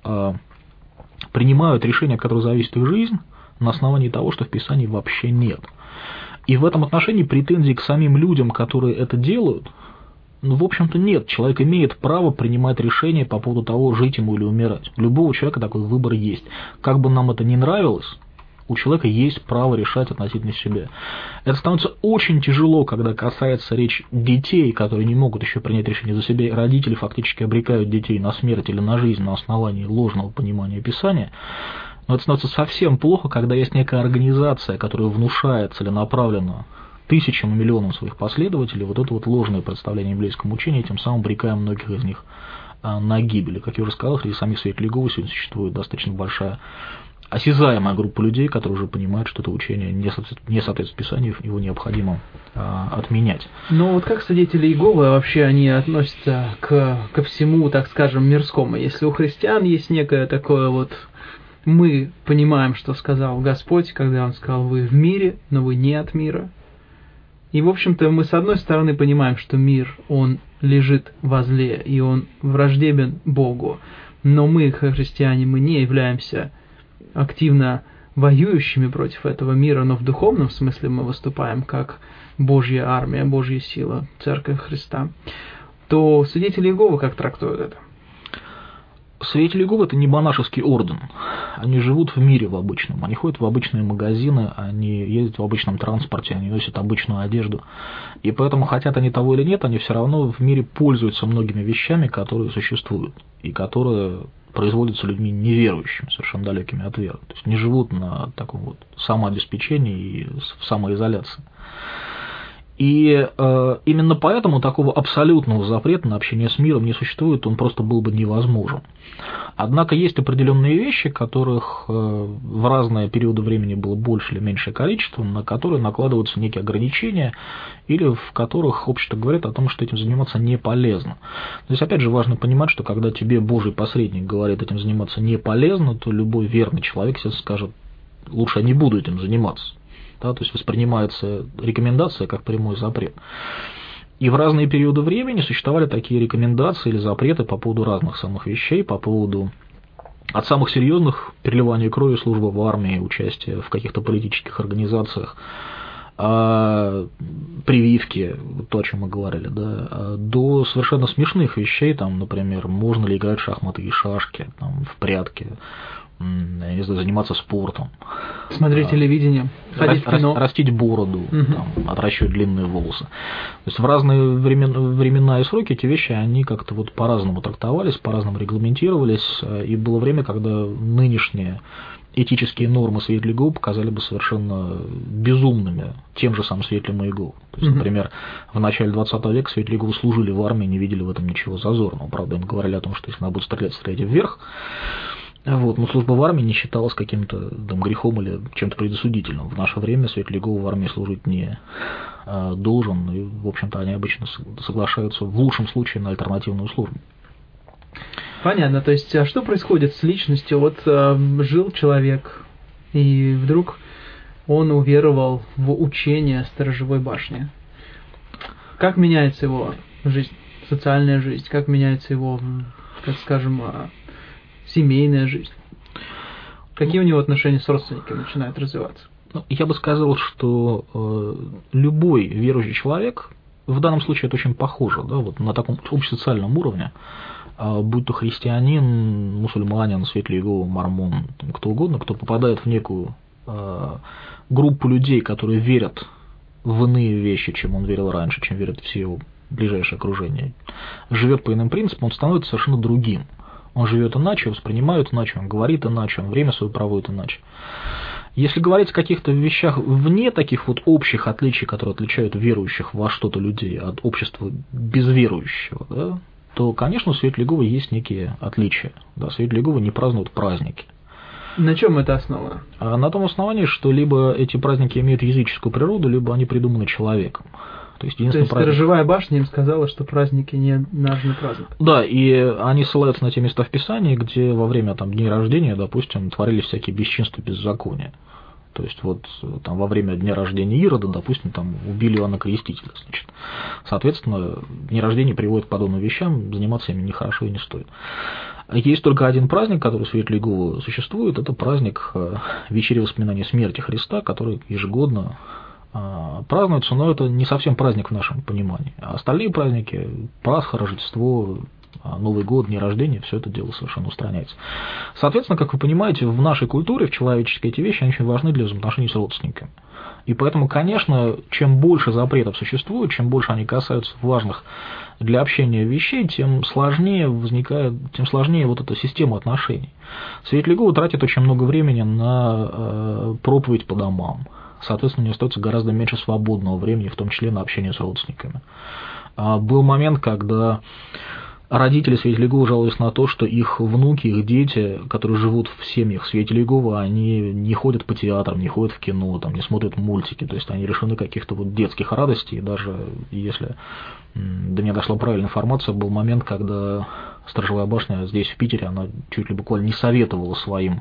A: принимают решения, которые зависят их жизнь, на основании того, что в Писании вообще нет. И в этом отношении претензий к самим людям, которые это делают, в общем-то, нет. Человек имеет право принимать решения по поводу того, жить ему или умирать. У любого человека такой выбор есть. Как бы нам это ни нравилось, у человека есть право решать относительно себя. Это становится очень тяжело, когда касается речь детей, которые не могут еще принять решение за себя. Родители фактически обрекают детей на смерть или на жизнь на основании ложного понимания Писания. Но это становится совсем плохо, когда есть некая организация, которая внушает целенаправленно тысячам и миллионам своих последователей вот это вот ложное представление о библейском учении, тем самым обрекая многих из них на гибель. И, как я уже сказал, среди самих свидетелей Иеговы сегодня существует достаточно большая осязаемая группа людей, которые уже понимают, что это учение не соответствует Писанию, его необходимо отменять.
B: Но вот как свидетели Иеговы вообще они относятся ко всему, так скажем, мирскому? Если у христиан есть некое такое вот, мы понимаем, что сказал Господь, когда Он сказал, вы в мире, но вы не от мира. И, в общем-то, мы с одной стороны понимаем, что мир, он лежит во зле, и он враждебен Богу. Но мы, христиане, мы не являемся активно воюющими против этого мира, но в духовном смысле мы выступаем как Божья армия, Божья сила, Церковь Христа. То свидетели Иеговы как трактуют это?
A: Свидетели Иеговы – это не монашеский орден. Они живут в мире в обычном. Они ходят в обычные магазины, они ездят в обычном транспорте, они носят обычную одежду. И поэтому, хотят они того или нет, они все равно в мире пользуются многими вещами, которые существуют, и которые производятся людьми неверующими, совершенно далекими от веры. То есть не живут на таком вот самообеспечении и в самоизоляции. И именно поэтому такого абсолютного запрета на общение с миром не существует, он просто был бы невозможен. Однако есть определенные вещи, которых в разные периоды времени было больше или меньшее количество, на которые накладываются некие ограничения, или в которых общество говорит о том, что этим заниматься не полезно. Здесь опять же важно понимать, что когда тебе Божий посредник говорит, этим заниматься не полезно, то любой верный человек сейчас скажет, лучше я не буду этим заниматься. Да, то есть воспринимается рекомендация как прямой запрет. И в разные периоды времени существовали такие рекомендации или запреты по поводу разных самых вещей, по поводу от самых серьезных переливания крови, службы в армии, участия в каких-то политических организациях, прививки, то, о чем мы говорили, да, до совершенно смешных вещей, там, например, можно ли играть в шахматы и шашки, там, в прятки, я не знаю, заниматься спортом.
B: Смотреть телевидение, ходить в кино.
A: Растить бороду, там, отращивать длинные волосы. То есть в разные времена и сроки эти вещи, они как-то вот по-разному трактовались, по-разному регламентировались, и было время, когда нынешние этические нормы свидетелей Иеговы показали бы совершенно безумными тем же самым свидетелям Иеговы. То есть, например, в начале 20 века свидетели Иеговы служили в армии, не видели в этом ничего зазорного. Правда, им говорили о том, что если надо будет стрелять, стреляйте вверх. Вот, но служба в армии не считалась каким-то там грехом или чем-то предосудительным. В наше время свидетель Иеговы в армии служить не должен, и, в общем-то, они обычно соглашаются в лучшем случае на альтернативную службу.
B: Понятно, то есть, а что происходит с личностью? Вот жил человек, и вдруг он уверовал в учение сторожевой башни. Как меняется его жизнь, социальная жизнь? Как меняется его, так скажем, семейная жизнь? Какие у него отношения с родственниками начинают развиваться?
A: Я бы сказал, что любой верующий человек, в данном случае это очень похоже, да, вот на таком общесоциальном уровне, будь то христианин, мусульманин, свидетель Иеговы, мормон, кто угодно, кто попадает в некую группу людей, которые верят в иные вещи, чем он верил раньше, чем верят все его ближайшее окружение, живет по иным принципам, он становится совершенно другим. Он живет иначе, воспринимает иначе, он говорит иначе, он время свое проводит иначе. Если говорить о каких-то вещах вне таких вот общих отличий, которые отличают верующих во что-то людей от общества безверующего, да, то, конечно, у свидетелей Иеговы есть некие отличия. Да, свидетели Иеговы не празднуют праздники.
B: На чем это основано?
A: На том основании, что либо эти праздники имеют языческую природу, либо они придуманы человеком. То есть
B: сторожевая башня им сказала, что праздники не нужно праздновать.
A: Да, и они ссылаются на те места в Писании, где во время дней рождения, допустим, творились всякие бесчинства, беззакония. То есть вот там во время дня рождения Ирода, допустим, там убили Иоанна Крестителя, значит. Соответственно, дни рождения приводят к подобным вещам, заниматься ими нехорошо и не стоит. Есть только один праздник, который в свидетелей Иеговы существует, это праздник вечери воспоминания смерти Христа, который ежегодно празднуется, но это не совсем праздник в нашем понимании. А остальные праздники, Пасха, Рождество, Новый год, дни рождения, все это дело совершенно устраняется. Соответственно, как вы понимаете, в нашей культуре, в человеческой, эти вещи, они очень важны для взаимоотношений с родственниками. И поэтому, конечно, чем больше запретов существует, чем больше они касаются важных для общения вещей, тем сложнее вот эта система отношений. Свидетель Иеговы тратит очень много времени на проповедь по домам. Соответственно, у него остается гораздо меньше свободного времени, в том числе на общение с родственниками. Был момент, когда родители свидетелей Иеговы жаловались на то, что их внуки, их дети, которые живут в семьях свидетелей Иеговы, они не ходят по театрам, не ходят в кино, там, не смотрят мультики, то есть они лишены каких-то вот детских радостей, и даже если до меня дошла правильная информация, был момент, когда Сторожевая башня здесь, в Питере, она чуть ли буквально не советовала своим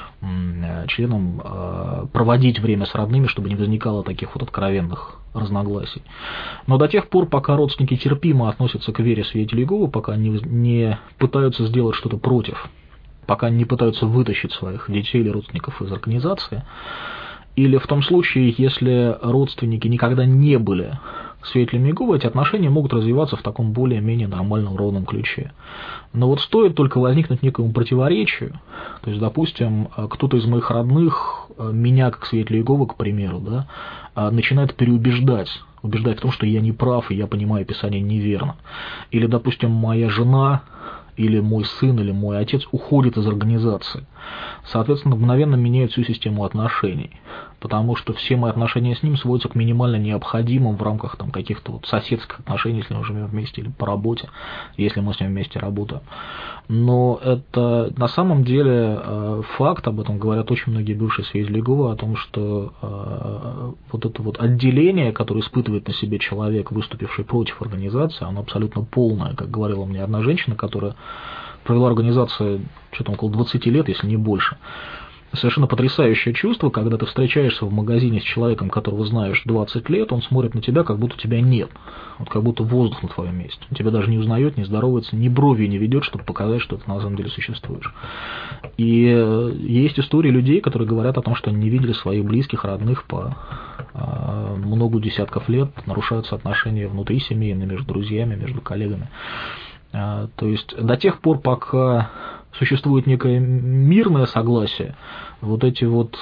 A: членам проводить время с родными, чтобы не возникало таких вот откровенных разногласий. Но до тех пор, пока родственники терпимо относятся к вере свидетелей Иеговы, пока они не пытаются сделать что-то против, пока они не пытаются вытащить своих детей или родственников из организации, или в том случае, если родственники никогда не были свидетелями Иеговы, эти отношения могут развиваться в таком более-менее нормальном, ровном ключе. Но вот стоит только возникнуть некому противоречию, то есть, допустим, кто-то из моих родных, меня как свидетеля Иеговы, к примеру, да, начинает убеждать в том, что я не прав, и я понимаю Писание неверно. Или, допустим, моя жена, или мой сын, или мой отец уходит из организации. Соответственно, мгновенно меняет всю систему отношений, потому что все мои отношения с ним сводятся к минимально необходимым в рамках там, каких-то вот соседских отношений, если мы живем вместе, или по работе, если мы с ним вместе работаем. Но это на самом деле факт, об этом говорят очень многие бывшие свидетели Иеговы, о том, что вот это вот отделение, которое испытывает на себе человек, выступивший против организации, оно абсолютно полное. Как говорила мне одна женщина, которая провела организацию что-то около 20 лет, если не больше. Совершенно потрясающее чувство, когда ты встречаешься в магазине с человеком, которого знаешь 20 лет, он смотрит на тебя, как будто тебя нет, вот как будто воздух на твоем месте. Он тебя даже не узнает, не здоровается, ни бровью не ведет, чтобы показать, что ты на самом деле существуешь. И есть истории людей, которые говорят о том, что они не видели своих близких, родных по много десятков лет, нарушаются отношения внутри семейные, между друзьями, между коллегами. То есть до тех пор, пока существует некое мирное согласие, вот эти вот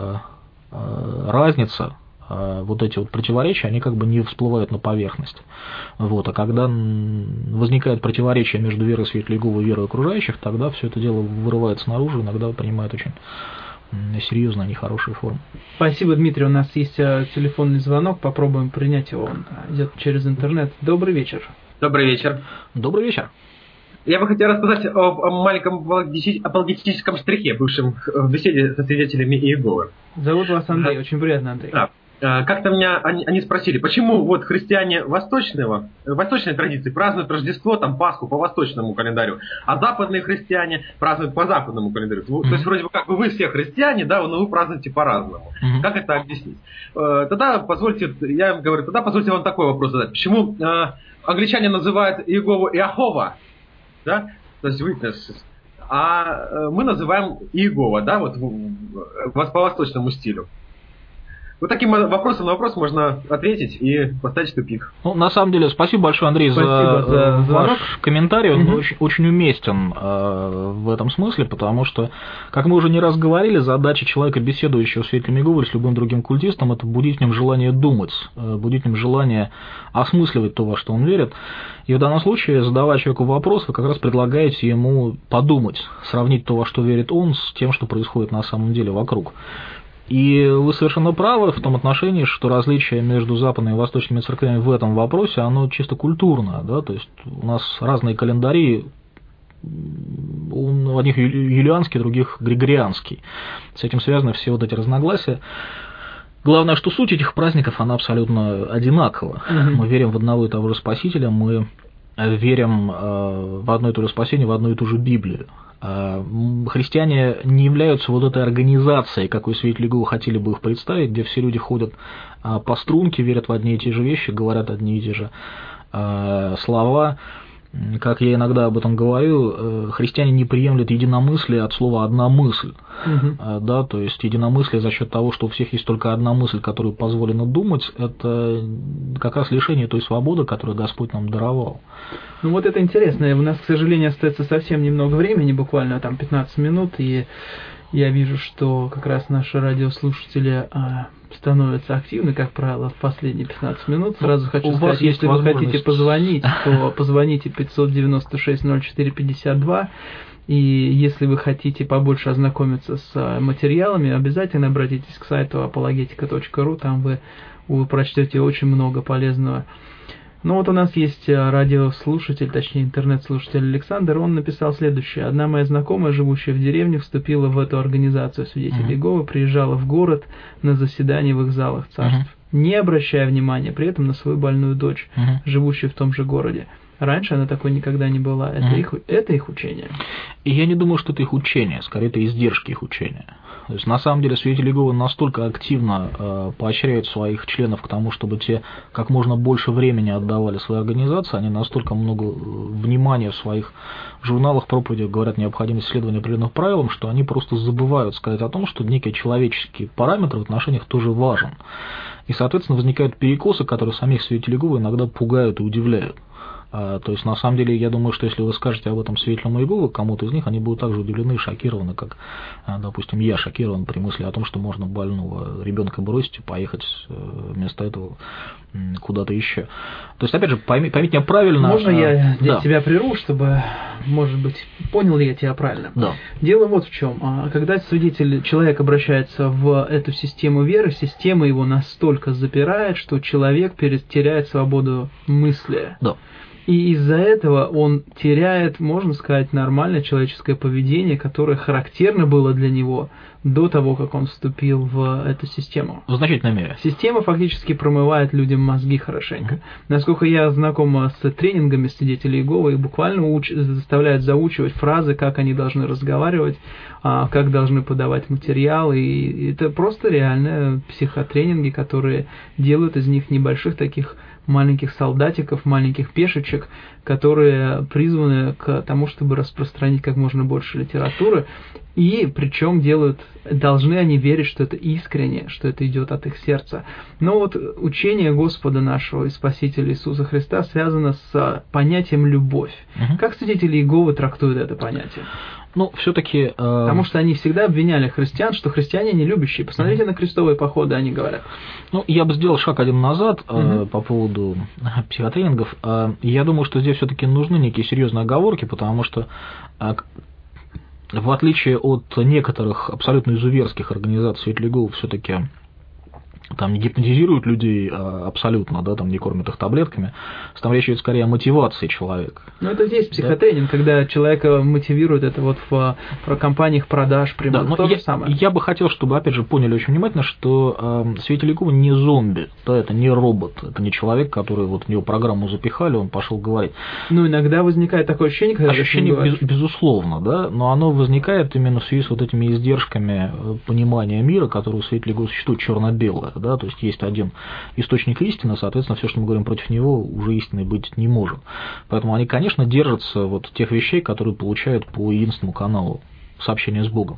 A: разница, вот эти вот противоречия, они как бы не всплывают на поверхность. Вот. А когда возникает противоречие между верой свидетелей Иеговы и верой окружающих, тогда все это дело вырывается наружу, иногда принимает очень серьезно, нехорошие формы.
B: Спасибо, Дмитрий. У нас есть телефонный звонок, попробуем принять его. Он идет через интернет. Добрый вечер.
C: Добрый вечер.
A: Добрый вечер.
C: Я бы хотел рассказать о маленьком апологетическом штрихе, бывшем в беседе со свидетелями Иеговы.
B: Зовут вас Андрей, очень приятно, Андрей.
C: Да. Как-то меня они спросили, почему вот христиане восточной традиции празднуют Рождество, там Пасху по восточному календарю, а западные христиане празднуют по западному календарю. То есть вроде бы как бы вы все христиане, да, но вы празднуете по-разному. Как это объяснить? Тогда позвольте вам такой вопрос задать. Почему англичане называют Иегову Иахова, да, то есть witnesses, а мы называем Иегова, да, вот по восточному стилю? Вот таким вопросом на вопрос можно ответить и поставить тупик.
A: Ну, на самом деле, спасибо большое, Андрей, за ваш комментарий. Он очень уместен в этом смысле, потому что, как мы уже не раз говорили, задача человека, беседующего с свидетелями Иеговы или с любым другим культистом, это будить в нем желание думать, будить в нем желание осмысливать то, во что он верит. И в данном случае, задавая человеку вопрос, вы как раз предлагаете ему подумать, сравнить то, во что верит он, с тем, что происходит на самом деле вокруг. И вы совершенно правы в том отношении, что различие между западными и восточными церквями в этом вопросе, оно чисто культурное, да, то есть у нас разные календари, у одних юлианский, у других григорианский. С этим связаны все вот эти разногласия. Главное, что суть этих праздников, она абсолютно одинакова. Мы верим в одного и того же Спасителя, мы верим в одно и то же спасение, в одну и ту же Библию. Христиане не являются вот этой организацией, какой свидетели Иеговы хотели бы их представить, где все люди ходят по струнке, верят в одни и те же вещи, говорят одни и те же слова. Как я иногда об этом говорю, христиане не приемлют единомыслие от слова «одна мысль». Да, то есть единомыслие за счет того, что у всех есть только одна мысль, которую позволено думать, это как раз лишение той свободы, которую Господь нам даровал.
B: Ну вот это интересно. У нас, к сожалению, остается совсем немного времени, буквально там 15 минут, и я вижу, что как раз наши радиослушатели становятся активны, как правило, в последние 15 минут. Сразу хочу сказать, если вы хотите позвонить, то позвоните 596-04-52. И если вы хотите побольше ознакомиться с материалами, обязательно обратитесь к сайту apologetica.ru, там вы прочтете очень много полезного. Ну вот у нас есть радиослушатель, точнее интернет-слушатель Александр, он написал следующее. Одна моя знакомая, живущая в деревне, вступила в эту организацию свидетелей Иеговы, приезжала в город на заседание в их залах царств, не обращая внимания при этом на свою больную дочь, живущую в том же городе. Раньше она такой никогда не была. Это их учение?
A: И я не думаю, что это их учение, скорее это издержки их учения. То есть, на самом деле, свидетели Иеговы настолько активно поощряют своих членов к тому, чтобы те как можно больше времени отдавали своей организации, они настолько много внимания в своих журналах, проповедях говорят о необходимости следования определенных правилам, что они просто забывают сказать о том, что некий человеческий параметр в отношениях тоже важен. И, соответственно, возникают перекосы, которые самих свидетелей Иеговы иногда пугают и удивляют. То есть, на самом деле, я думаю, что если вы скажете об этом свидетелям Иеговы, кому-то из них, они будут так же удивлены и шокированы, как, допустим, я шокирован при мысли о том, что можно больного ребенка бросить и поехать вместо этого куда-то еще. То есть, опять же, поймите меня правильно.
B: Можно я здесь тебя прерву, чтобы, может быть, понял ли я тебя правильно?
A: Да.
B: Дело вот в чем. Когда человек обращается в эту систему веры, система его настолько запирает, что человек теряет свободу мысли.
A: Да.
B: И из-за этого он теряет, можно сказать, нормальное человеческое поведение, которое характерно было для него до того, как он вступил в эту систему.
A: В значительной мере.
B: Система фактически промывает людям мозги хорошенько. Насколько я знаком с тренингами свидетелей Иеговы, их буквально заставляют заучивать фразы, как они должны разговаривать, как должны подавать материал. И это просто реальные психотренинги, которые делают из них небольших таких маленьких солдатиков, маленьких пешечек, которые призваны к тому, чтобы распространить как можно больше литературы, и причем должны они верить, что это искренне, что это идет от их сердца. Но вот учение Господа нашего и Спасителя Иисуса Христа связано с понятием «любовь». Как свидетели Иеговы трактуют это понятие?
A: Ну, все-таки...
B: Потому что они всегда обвиняли христиан, что христиане не любящие. Посмотрите на крестовые походы, они говорят.
A: Ну, я бы сделал шаг один назад по поводу психотренингов. Я думаю, что здесь все-таки нужны некие серьезные оговорки, потому что в отличие от некоторых абсолютно изуверских организаций свидетелей Иеговы, все-таки там не гипнотизируют людей абсолютно, да, там не кормят их таблетками, там речь идет скорее о мотивации человека.
B: Ну, это здесь психотренинг, да? Когда человека мотивирует, это вот в компаниях продаж, примерно,
A: да,
B: то же самое.
A: Я бы хотел, чтобы, опять же, поняли очень внимательно, что свидетель Иеговы не зомби, да, это не робот, это не человек, который вот в него программу запихали, он пошел говорить.
B: Ну, иногда возникает такое ощущение, когда
A: ощущение, безусловно, да, но оно возникает именно в связи с вот этими издержками понимания мира, которые у свидетелей Иеговы существует черно-белое. Да, то есть есть один источник истины, соответственно, все, что мы говорим против него, уже истиной быть не может. Поэтому они, конечно, держатся вот тех вещей, которые получают по единственному каналу сообщения с Богом.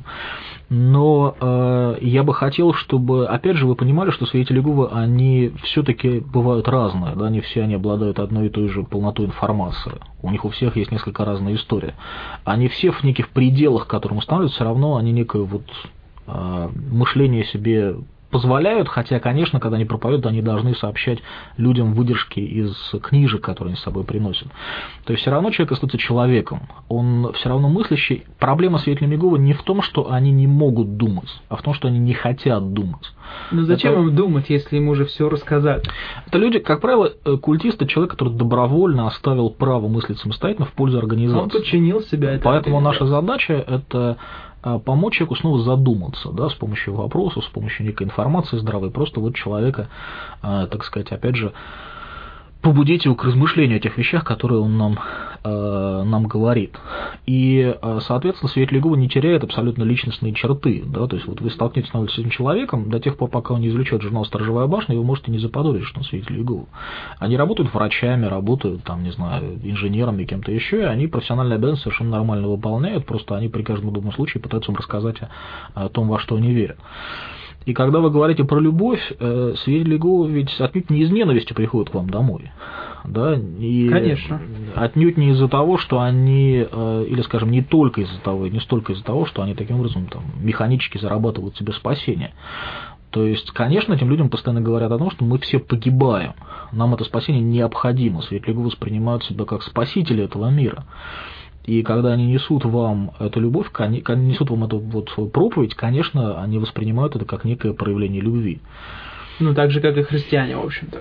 A: Но я бы хотел, чтобы, опять же, вы понимали, что свидетели Иеговы, они все-таки бывают разные, да, не все они обладают одной и той же полнотой информации. У них у всех есть несколько разная история. Они все в неких пределах, к которым устанавливают, все равно они некое вот мышление себе позволяют, хотя, конечно, когда они проповедуют, они должны сообщать людям выдержки из книжек, которые они с собой приносят. То есть все равно человек остается человеком, он все равно мыслящий. Проблема свидетелей Иеговы не в том, что они не могут думать, а в том, что они не хотят думать.
B: Но зачем им думать, если им уже все рассказали?
A: Это люди, как правило, культисты, человек, который добровольно оставил право мыслить самостоятельно в пользу организации.
B: Он подчинил себя.
A: Поэтому наша задача – это помочь человеку снова задуматься, да, с помощью вопросов, с помощью некой информации здравой, просто вот человека, так сказать, опять же, побудить его к размышлению о тех вещах, которые он нам говорит. И, соответственно, свидетель Иеговы не теряет абсолютно личностные черты. Да? То есть вот вы столкнетесь на улице с этим человеком, до тех пор, пока он не извлечет журнал «Сторожевая башня», вы можете не заподозрить, что он свидетель Иеговы. Они работают врачами, работают, там, не знаю, инженерами, кем-то еще, и они профессиональные обязанности совершенно нормально выполняют, просто они при каждом удобном случае пытаются вам рассказать о том, во что они верят. И когда вы говорите про любовь, свидетели Иеговы ведь отнюдь не из ненависти приходят к вам домой. Да? И
B: конечно.
A: Отнюдь не из-за того, что они, или, скажем, не только из-за того, не столько из-за того, что они таким образом там, механически зарабатывают себе спасение. То есть, конечно, этим людям постоянно говорят о том, что мы все погибаем, нам это спасение необходимо. Свидетели Иеговы воспринимают себя как спасители этого мира. И когда они несут вам эту любовь, несут вам эту вот проповедь, конечно, они воспринимают это как некое проявление любви.
B: Ну, так же, как и христиане, в общем-то.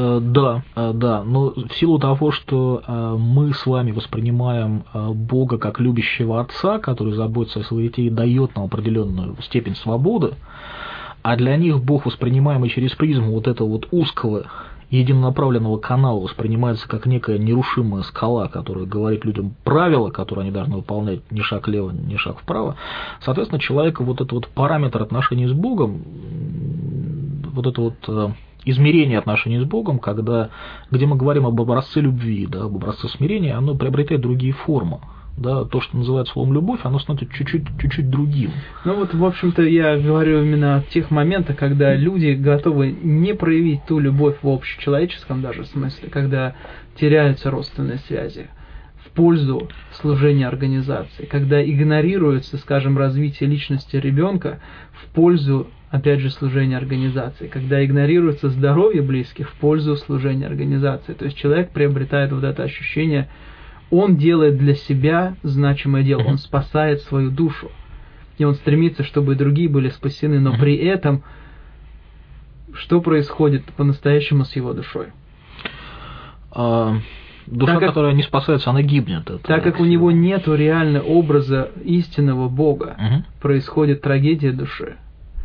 A: Да, но в силу того, что мы с вами воспринимаем Бога как любящего отца, который заботится о своих детей и дает нам определенную степень свободы, а для них Бог, воспринимаемый через призму вот этого вот узкого единонаправленного канала, воспринимается как некая нерушимая скала, которая говорит людям правила, которые они должны выполнять ни шаг влево, ни шаг вправо. Соответственно, человека вот этот вот параметр отношений с Богом, вот это вот измерение отношений с Богом, где мы говорим об образце любви, да, об образце смирения, оно приобретает другие формы. Да, то, что называют словом любовь, оно становится чуть-чуть другим.
B: Ну вот, в общем-то, я говорю именно о тех моментах, когда люди готовы не проявить ту любовь в общечеловеческом даже смысле, когда теряются родственные связи в пользу служения организации, когда игнорируется, скажем, развитие личности ребенка в пользу, опять же, служения организации, когда игнорируется здоровье близких в пользу служения организации. То есть человек приобретает вот это ощущение. Он делает для себя значимое дело, он спасает свою душу. И он стремится, чтобы другие были спасены, но при этом что происходит по-настоящему с его душой?
A: Душа, которая не спасается, она гибнет.
B: Так как у него нет реально образа истинного Бога, происходит трагедия души.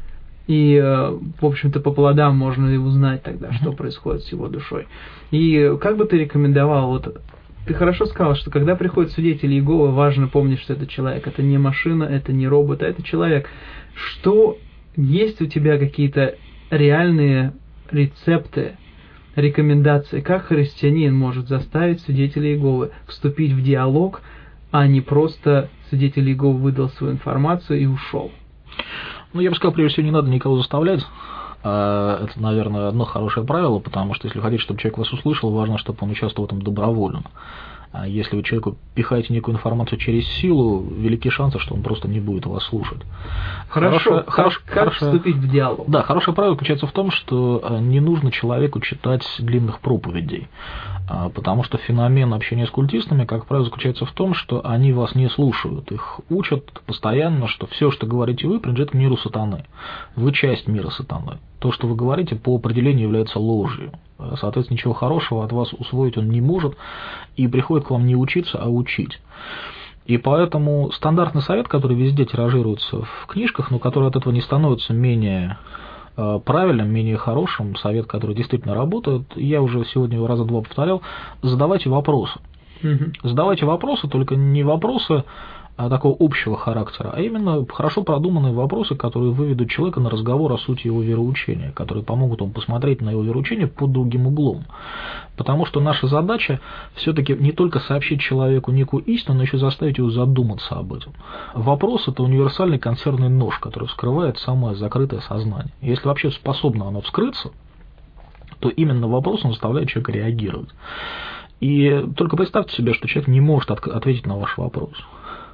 B: И, в общем-то, по плодам можно и узнать тогда, что происходит с его душой. И как бы ты рекомендовал, вот ты хорошо сказал, что когда приходят свидетели Иеговы, важно помнить, что это человек. Это не машина, это не робот, а это человек. Что есть у тебя какие-то реальные рецепты, рекомендации, как христианин может заставить свидетелей Иеговы вступить в диалог, а не просто свидетель Иеговы выдал свою информацию и ушел?
A: Ну, я бы сказал, прежде всего, не надо никого заставлять. Это, наверное, одно хорошее правило, потому что если вы хотите, чтобы человек вас услышал, важно, чтобы он участвовал в этом добровольно. А если вы человеку пихаете некую информацию через силу, велики шансы, что он просто не будет вас слушать.
B: Хорошо. Как вступить в диалог?
A: Да, хорошее правило заключается в том, что не нужно человеку читать длинных проповедей, потому что феномен общения с культистами, как правило, заключается в том, что они вас не слушают. Их учат постоянно, что все, что говорите вы, принадлежит миру сатаны. Вы часть мира сатаны. То, что вы говорите, по определению является ложью. Соответственно, ничего хорошего от вас усвоить он не может, и приходит к вам не учиться, а учить. И поэтому стандартный совет, который везде тиражируется в книжках, но который от этого не становится менее правильным, менее хорошим, совет, который действительно работает, я уже сегодня его раза два повторял, задавайте вопросы. Задавайте вопросы, только не вопросы такого общего характера, а именно хорошо продуманные вопросы, которые выведут человека на разговор о сути его вероучения, которые помогут ему посмотреть на его вероучение под другим углом. Потому что наша задача все-таки не только сообщить человеку некую истину, но еще заставить его задуматься об этом. Вопрос – это универсальный консервный нож, который вскрывает самое закрытое сознание. Если вообще способно оно вскрыться, то именно вопрос он заставляет человека реагировать. И только представьте себе, что человек не может ответить на ваш вопрос.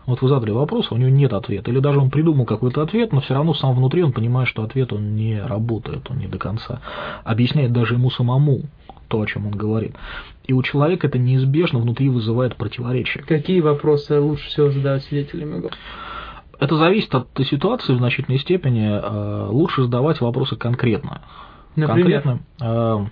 A: Вот вы задали вопрос, а у него нет ответа. Или даже он придумал какой-то ответ, но все равно сам внутри он понимает, что ответ он не работает, он не до конца. Объясняет даже ему самому то, о чем он говорит. И у человека это неизбежно внутри вызывает противоречие.
B: Какие вопросы лучше всего задавать свидетелям Иеговы?
A: Это зависит от ситуации в значительной степени. Лучше задавать вопросы конкретно.
B: Например?
A: Конкретно.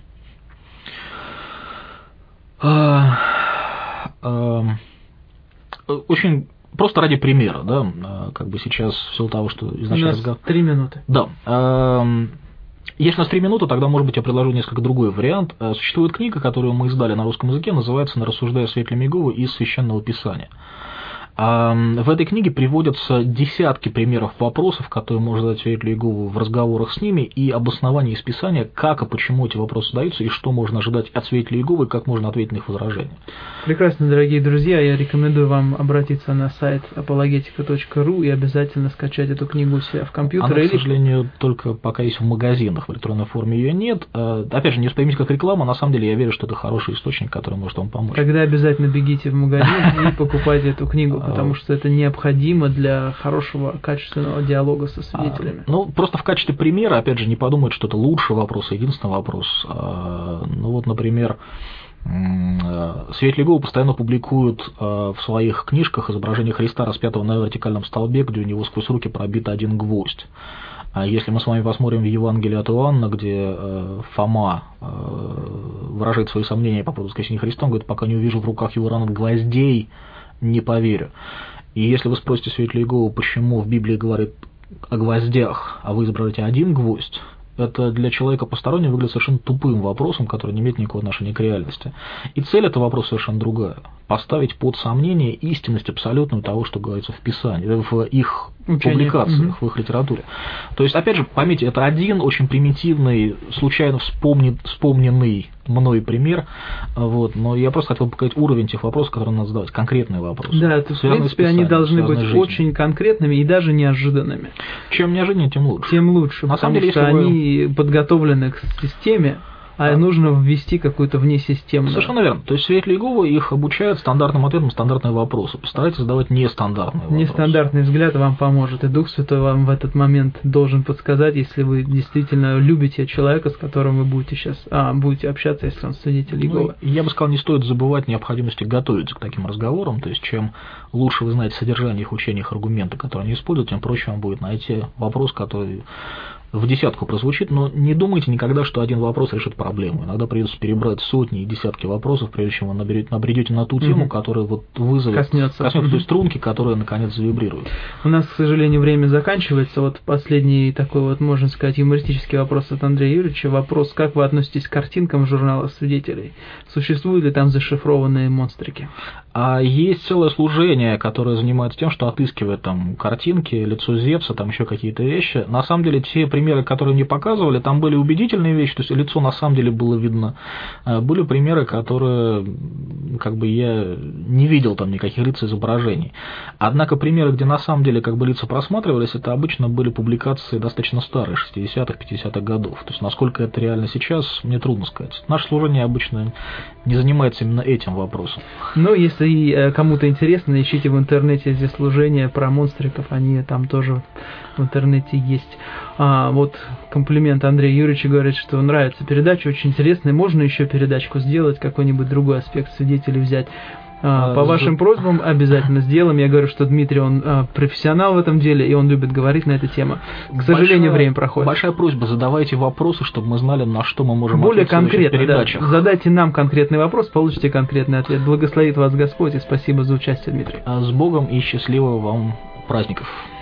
A: Очень просто ради примера, да, как бы сейчас в силу того, что изначально разговор...
B: 3 минуты.
A: Да. Если у нас 3 минуты, тогда, может быть, я предложу несколько другой вариант. Существует книга, которую мы издали на русском языке, называется «На рассуждая свидетелями Иеговы из Священного Писания». В этой книге приводятся десятки примеров вопросов, которые можно задать свидетелю Иеговы в разговорах с ними, и обоснование из Писания, как и почему эти вопросы задаются, и что можно ожидать от свидетелей Иеговы, и как можно ответить на их возражения.
B: Прекрасно, дорогие друзья, я рекомендую вам обратиться на сайт apologetica.ru и обязательно скачать эту книгу у себя в компьютере.
A: Она, к сожалению, только пока есть в магазинах, в электронной форме ее нет. Опять же, не воспримите как рекламу, на самом деле я верю, что это хороший источник, который может вам помочь.
B: Тогда обязательно бегите в магазин и покупайте эту книгу, потому что это необходимо для хорошего, качественного диалога со свидетелями.
A: Ну, просто в качестве примера, опять же, не подумают, что это лучший вопрос, единственный вопрос. Ну вот, например, свидетели Иеговы постоянно публикуют в своих книжках изображение Христа, распятого на вертикальном столбе, где у него сквозь руки пробит один гвоздь. А если мы с вами посмотрим в Евангелие от Иоанна, где Фома выражает свои сомнения по поводу воскресения Христа, он говорит: пока не увижу в руках его ран гвоздей, не поверю. И если вы спросите свидетеля Иеговы, почему в Библии говорит о гвоздях, а вы избираете один гвоздь, это для человека постороннего выглядит совершенно тупым вопросом, который не имеет никакого отношения к реальности. И цель этого вопроса совершенно другая. Поставить под сомнение истинность абсолютную того, что говорится в Писании, в их публикациях, в их литературе. То есть, опять же, поймите, это один очень примитивный, случайно вспомненный мной пример, вот, но я просто хотел показать уровень тех вопросов, которые надо задавать, конкретные вопросы.
B: Да, это, в принципе, они должны быть очень конкретными и даже неожиданными.
A: Чем неожиданнее, тем лучше.
B: Тем лучше,
A: на самом деле,
B: что они подготовлены к системе, а нужно ввести какую-то внесистемную.
A: Совершенно верно. То есть свидетели Иеговы их обучают стандартным ответам, стандартные вопросы. Постарайтесь задавать нестандартные вопросы.
B: Нестандартный взгляд вам поможет, и Дух Святой вам в этот момент должен подсказать, если вы действительно любите человека, с которым вы будете сейчас будете общаться, если он свидетель Иеговы.
A: Я бы сказал, не стоит забывать необходимости готовиться к таким разговорам. То есть чем лучше вы знаете содержание их учения, их аргументы, которые они используют, тем проще вам будет найти вопрос, который в десятку прозвучит, но не думайте никогда, что один вопрос решит проблему. Иногда придется перебрать сотни и десятки вопросов, прежде чем вы набредете на ту тему, которая вот вызовет, коснется той струнки, которая наконец завибрирует.
B: У нас, к сожалению, время заканчивается. Вот последний такой вот, можно сказать, юмористический вопрос от Андрея Юрьевича. Вопрос: как вы относитесь к картинкам в журналах свидетелей? Существуют ли там зашифрованные монстрики?
A: А есть целое служение, которое занимается тем, что отыскивает там картинки, лицо Зевса, там еще какие-то вещи. На самом деле, те примеры, которые мне показывали, там были убедительные вещи, то есть лицо на самом деле было видно. Были примеры, которые как бы я не видел там никаких лиц изображений. Однако примеры, где на самом деле как бы лица просматривались, это обычно были публикации достаточно старые, 60-х, 50-х годов. То есть насколько это реально сейчас, мне трудно сказать. Наше служение обычно не занимается именно этим вопросом.
B: Но если кому-то интересно, ищите в интернете эти служения про монстриков, они там тоже в интернете есть. Вот комплимент Андрея Юрьевича, говорит, что нравится передача, очень интересная. Можно еще передачку сделать, какой-нибудь другой аспект свидетелей взять. По вашим просьбам обязательно сделаем. Я говорю, что Дмитрий, он профессионал в этом деле, и он любит говорить на эту тему. К сожалению, время проходит.
A: Большая просьба: задавайте вопросы, чтобы мы знали, на что мы можем
B: более конкретно,
A: передачах.
B: Да. Задайте нам конкретный вопрос, получите конкретный ответ. Благословит вас Господь, и спасибо за участие, Дмитрий.
A: С Богом и счастливого вам праздников.